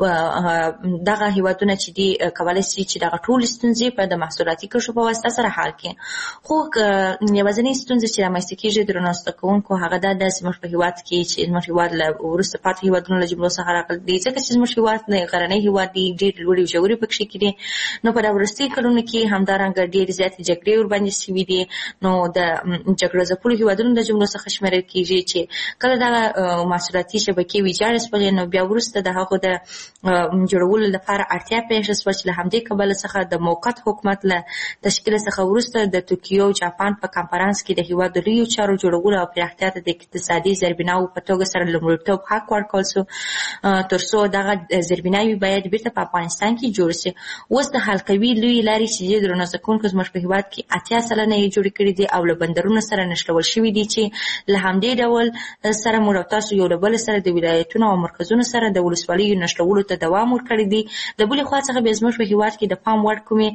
دغه هیوادونه چې دي کولی سي چې دغه ټولې ستونزې په د محصولاتي کرښو په واسطه سره حل کړي. خو یوازینۍ ستونزې چې رامنځته کېږي درنو زده کوونکو هغه دا ده زموږ په هیواد کې چې زموږ هیواد له وروسته پاتې هیوادونو له جملو څخه راغلی دی، ځکه چې زموږ هیواد غرنی هیواد دی، ډېر لوړې او ژورې پکښې کې دي. نو په دا وروستیو کلونو کې همدارنګه ډېرې زیاتې جګړې ورباندې سوي دي، نو د جګړه ځپلو هیوادونو د جملو څخه شمیرل کېږي چې کله دغه محصولاتي شبکې ویجاړې شولې، نو بیا وروسته د هغو د جوړولو لپاره اړتیا پېښه شوه چې له همدې کبله څخه د موقت حکومت له تشکیل څخه وروسته د توکیو جاپان په کنفرانس کې د هیواد د لویو چارو جوړولو او پراختیا ته د اقتصادي زیربناوو په توګه سره لومړیتوب حق ورکړل سو، تر څو دغه زیربناوې باید بیرته په افغانستان کې جوړ سي. اوس د حلقوي لویې لارې چې درنو زده کوونکو زموږ په هیواد کې اتیا سلنه یې جوړې کړي دي او له بندرونو سره نښلول شوي دي چې له همدې ډول سره موږ تاسو یو له بل سره د ولایتونو او مرکزونو سره د ولسوالیو نښلولو ته دوام ورکړی دی. د بلې خوا څخه بیا زموږ په هیواد کې د پام وړ کومې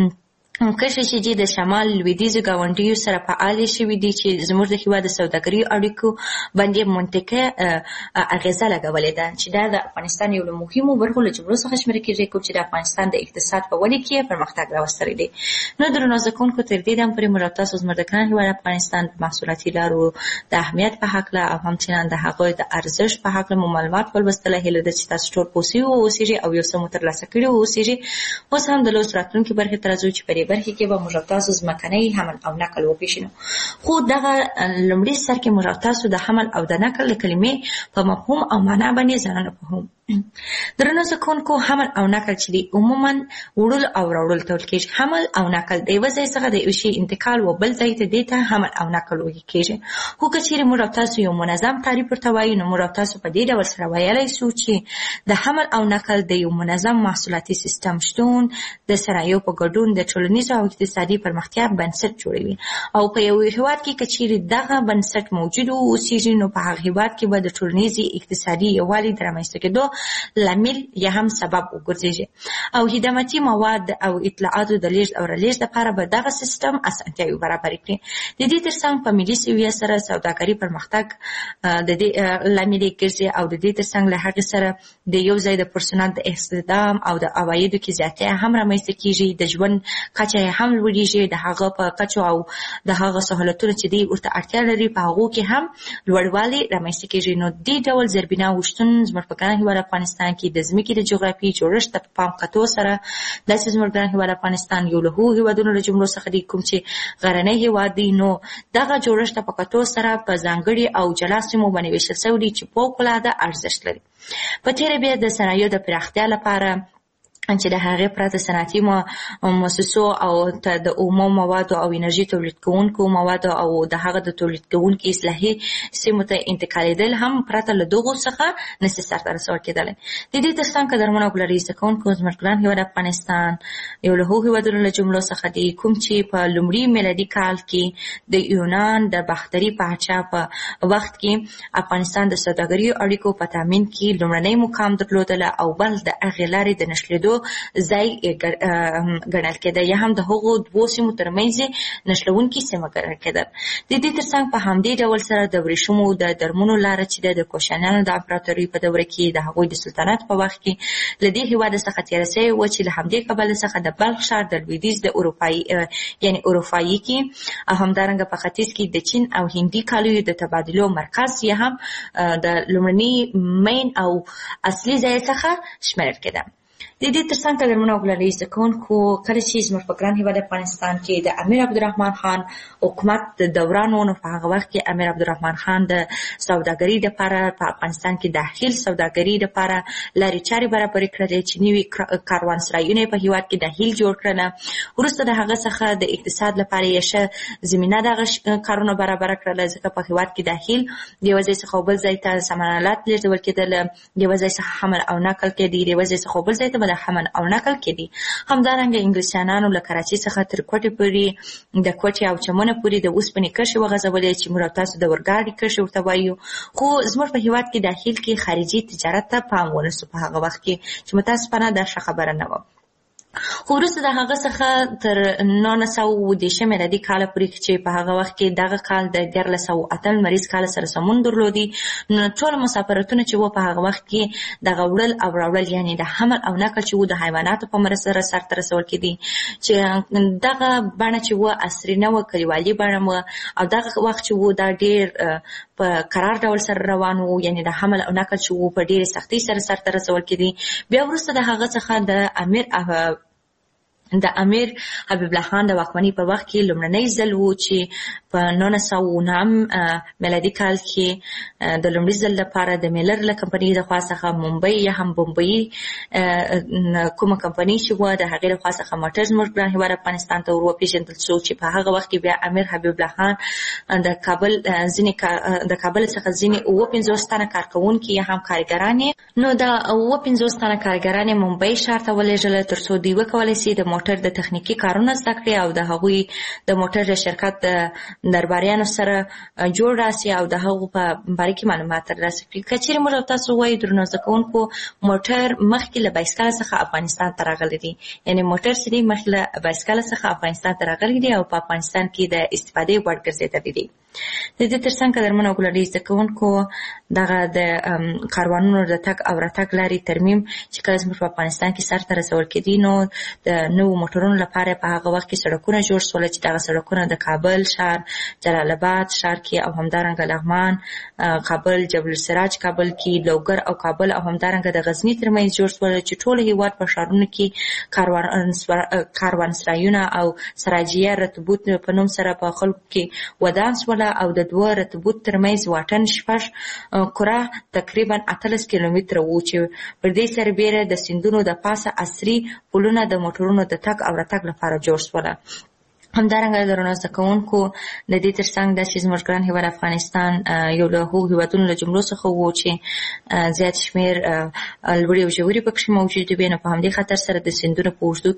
کرښې چې دي د شمال لویدیځو ګاونډیو سره فعالې شوي دي چې زموږ د هیواد د سوداګري اړیکو باندې منطقه اغېزه لګولې ده، چې دا د افغانستان یو له مهمو برخو له جملو څخه شمیرل کېږي، کوم چې د افغانستان د اقتصاد په ودې کې پرمختګ راوستلی دی. نو درنو زده کوونکو تر دې دم پورې موږ تاسو زموږ د ګران هیواد افغانستان د محصولاتي لارو د اهمیت په هکله او همچنان د هغوی د ارزښت په هکله مو معلومات ولوستله. هیله ده چې تاسو ټول پوه سوي واوسېږئ او یو څه مو ترلاسه کړي واوسېږئ. اوس هم د لوست راتلونکي برخې ته راځو چې په دې برخې کې به موږ تاسو ځمکنی حمل او نقل وپېژنو. خو دغه لومړي سر کې موږ تاسو د حمل او د نقل د کلمې په مفهوم او معنا باندې ځانونه پوهوو. درنو زده کوونکو، حمل او نقل چې دی عموما وړلو او راوړلو ته ویل کېږي. حمل او نقل د یوه ځای څخه د یو شي انتقال و بل ځای ته، دې ته حمل او نقل ویل کېږي. خو که چیرې موږ تاسو یو منظم تعریف ورته وایو، نو موږ تاسو په دې ډول سره ویلی سو چې د حمل او نقل د یو منظم محصولاتي سیستم شتون د صنایعو په ګډون د ټولنیزو او اقتصادي پرمختیا بنسټ جوړوي. او په یو هیواد کې که چیرې دغه بنسټ موجود واوسېږي، نو په هغه هیواد کې به د ټولنیزي اقتصادي یووالي د رامنځته کېدو لامل یا هم سبب وګرځېږي. او خدماتي مواد او اطلاعاتو د لیږد او رالېږد لپاره به دغه سیستم اسانتیاوې برابرې کړي. د دې تر څنګ په ملي سویه سره سوداګري پرمختګ د دې لامل ګرځي او د دې تر څنګ له هغې سره د یو ځای د پرسونل د استخدام او د عوایدو کې زیاتیا هم رامنځته کېږي، د ژوند کچه یې هم لوړېږي، د هغه په کچو او د هغه سهولتونو چې دوی ورته اړتیا لري په هغو کې هم لوړوالی رامنځته کېږي. نو دې ډول زیربناوو شتون زموږ په ګران هېواد افغانستان کې د ځمکې د جغرافیې جوړښت ته په پام کتو سره داسې زموږ ګران هېواد افغانستان یو له هغو هېوادونو له جملو څخه دی کوم چې غرنی هېواد دی. نو دغه جوړښت ته په کتو سره په ځانګړي او جلا سیمو باندې ویشل شوي دي چې فوق‌العاده ارزښت لري. په تېره بیا د صنایعو د پراختیا لپاره چې د هغې پرته صنعتي مؤسسو او د اومو موادو او انرژي تولید کوونکو موادو او د هغه د تولید کوونکو اصلاحي سیمو ته انتقالېدل هم پرته له دغو څخه نشي سرته رسول کېدلی. د دې تر څنګ قدرمنو او ګلري زده کوونکو زموږ ګران هېواد افغانستان یو له هغو هېوادونو له جملو څخه دی کوم چې په لومړي میلادي کال کې د یونان د باختري پاچا په وخت کې افغانستان د سوداګرۍ اړیکو په تامین کې لومړنی مقام درلودله او بل د هغې لارې د نښلېدو ځای ګڼل کېده یا هم د هغو دوو سیمو ترمنځ نښلونکې سیمه ګڼل کېده. د دې تر څنګ په همدې ډول سره د ورېښمو د درمونو لاره چې ده د کوشانیانو د امپراتورۍ په دوره کې د هغوی د سلطنت په وخت کې له دې هېواده څخه تېره سوې وه چې له همدې کبله څخه د بلخ ښار د لویدیځ د اروپایي یعنې اروپایي کې او همدارنګه په ختیځ کې د چین او هندي کالیو د تبادلو مرکز یا هم د لومړني مین او اصلي ځای څخه شمیرل کېده. د دې تر څنګ قدرمنو او ګلالي زده کوونکو کله چې زموږ په ګران هېواد افغانستان کې د امیر عبدالرحمن خان حکومت د دوران و نو په هغه وخت کې امیر عبدالرحمن خان د سوداګرۍ دپاره په افغانستان کې داخل سوداګرۍ دپاره لارې چارې برابرې کړلې چې نوي کاروانسرایونه یې په هېواد کې داخل جوړ کړله. وروسته د هغه څخه د اقتصاد لپاره یې ښه زمینه دغه کارونه برابره کړله ځکه په هېواد کې داخل د یوه ځای څخه بل ځای ته سامان الات لېږدول کېدل، د یوه ځای څخه حمل او نقل کېدی، د یوه ځای څخه بل ځای ته د حمل او نقل کېدی. همدارنګه انګلیسیانانو له کراچۍ څخه تر کوټې پورې د کوټې او چمنه پورې د اوسپنې کرښې وغځولې چې موږ او تاسو د اورګاډي کرښې ورته وایو. خو زموږ په هېواد کې داخل کې خارجي تجارت ته پام ونه سو په هغه وخت کې چې متاسفانه دا ښه خبره نه وه. خو وروسته د هغه څخه تر نولس سوه اووه دېرشم میلادي کاله پورې چې په هغه وخت کې دغه کال د دیارلس سوه اته لمریز کاله سره سمون درلودي، نو ټول مسافرتونه چې وو په هغه وخت کې دغه وړل او راوړل یعنې د حمل او نقل چې وو د حیواناتو په مرسته سره سرته رسول کېدي چې دغه بڼه چې وه عصري نه وه، کلیوالي بڼه وه او دغه وخت چې وو دا ډېر په قرار ډول سره روان وو، یعنې د حمل او نقل چې وو په ډېرې سختۍ سره سرته رسول کېدي. بیا وروسته د هغه څخه د امیر د امیر حبیب الله خان د واکمنۍ په وخت کې لومړنی ځل و چې په نولس سوه اووه نهم میلادي کال کې د لومړي ځل لپاره د میلر له کمپنۍ لخوا څخه ممبۍ یا هم بمبئی کومه کمپنۍ چې وه د هغې لخوا څخه موټر زموږ ګران هېواد افغانستان ته ور وپېژندل شو چې په هغه وخت کې بیا امیر حبیب الله خان د کابل ځینې د کابل څخه ځینې اووه پنځوس تنه کارکوونکي یا هم کارګران یې نو د اووه پنځوس تنه کارګران یې ممبۍ ښار ته ولېږله تر څو دوی وکولی سي د موټر د تخنیکي کارونه زده کړي او د هغوی د موټر شرکت د درباریانو سره جوړ راسي او د هغو په باره کې معلومات ترلاسه کړي. که چیرې موږ تاسو وایو درنو زده کوونکو موټر مخکې له بایسکل څخه افغانستان ته راغلی دی، یعنې موټر چې دی مخکې له بایسکل څخه افغانستان ته راغلی دی او په افغانستان کې د استفادې وړ ګرځېدلی دی. د دې تر څنګ قدرمنو او ګلالي زده کوونکو دغه د کاروانونو د تګ او راتګ لارې ترمیم چې کله زموږ په افغانستان کې سرته رسول کېدي نو د نوو موټرونو لپاره په هغه وخت کې سړکونه جوړ شول چې دغه سړکونه د کابل ښار، جلال آباد ښار کې او همدارنګه لغمان، کابل، جبل السراج کابل کې، لوګر او کابل او همدارنګه د غزني ترمنځ جوړ شول چې ټول هېواد په ښارونو کې کاروانسرایونه او سراجیه رطوبوت په نوم سره په خلکو کې ودان شول او د دوه رطوبوت ترمنځ واټن شپږ کره تقریبا اتلس کیلومتره و چې پر دې سربیره د سیندونو د پاسه عصري پلونه د موټرونو د تګ او راتګ لپاره جوړ شول. همدارنګه درنو زده کوونکو د دې تر څنګ دا چې زموږ ګران هېواد افغانستان یو له هغو هېوادونو له جملو څخه و چې زیات شمېر لوړې او ژورې پکښې موجودې وې، نو په همدې خاطر سره د سیندونو په اوږدو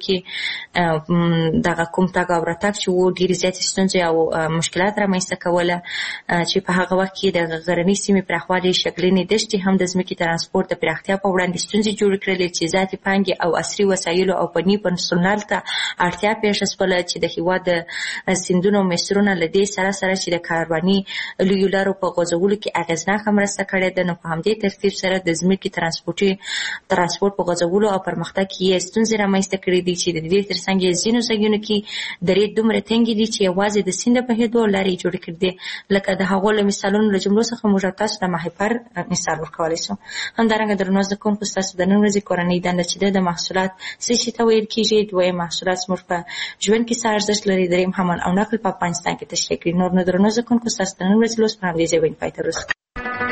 کې دغه کوم تګ او راتګ چې و ډېرې زیاتې ستونزې او مشکلات رامنځته کوله چې په هغه وخت کې د غرنۍ سیمې پراخوالي، شګلنې دښتې هم د ځمکې ترانسپورټ د پراختیا په وړاندې ستونزې جوړې کړلې چې ذاتي پانګې او عصري وسایلو او فني پرسونل ته اړتیا پېښه شوله چې د هېواد د سیندونو مصرونه له دې سره سره چې د کارواني لویو لارو په غځولو کې اغېزناکه مرسته کړې ده، نو په همدې ترتیب سره د ځمکې ترانسپورټي ترانسپورټ په غځولو او پرمختګ کې یې ستونزې رامنځته کړې دي چې د دې تر څنګ یې ځینو ځایونو کې درې دومره تنګې دي چې یوازې د سیند په بهېدو لارې جوړې کړې دي، لکه د هغو له مثالونو له جملو څخه موږ تاسو د ماهیپر مثال ورکولی شو. همدارنګه درنو زده کوونکو ستاسو د نن ورځې کورنۍ دنده چې ده د محصولات څه شي ته ویل کېږي، دویم محصولات زموږ په ژوند کې څه ارزښت لري، دریم حمل او نقل په افغانستان کې تشریح کړي. نور نو درنو زده کوونکو ستاسو د نن ورځې لوست په همدې ځای باندې پای ته ورسېد.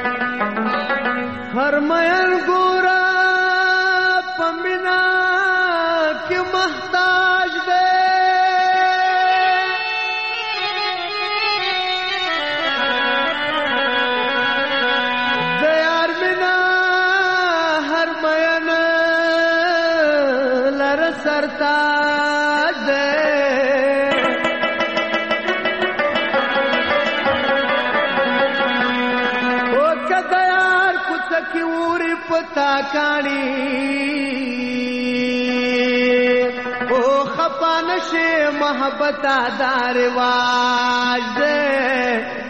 هر مین ګوره په مینا محتاج دے دیار منا ہر مین لر سرتاج دے او کدیار کچھ اوری پتا کانی خپانش محبت دار واج دے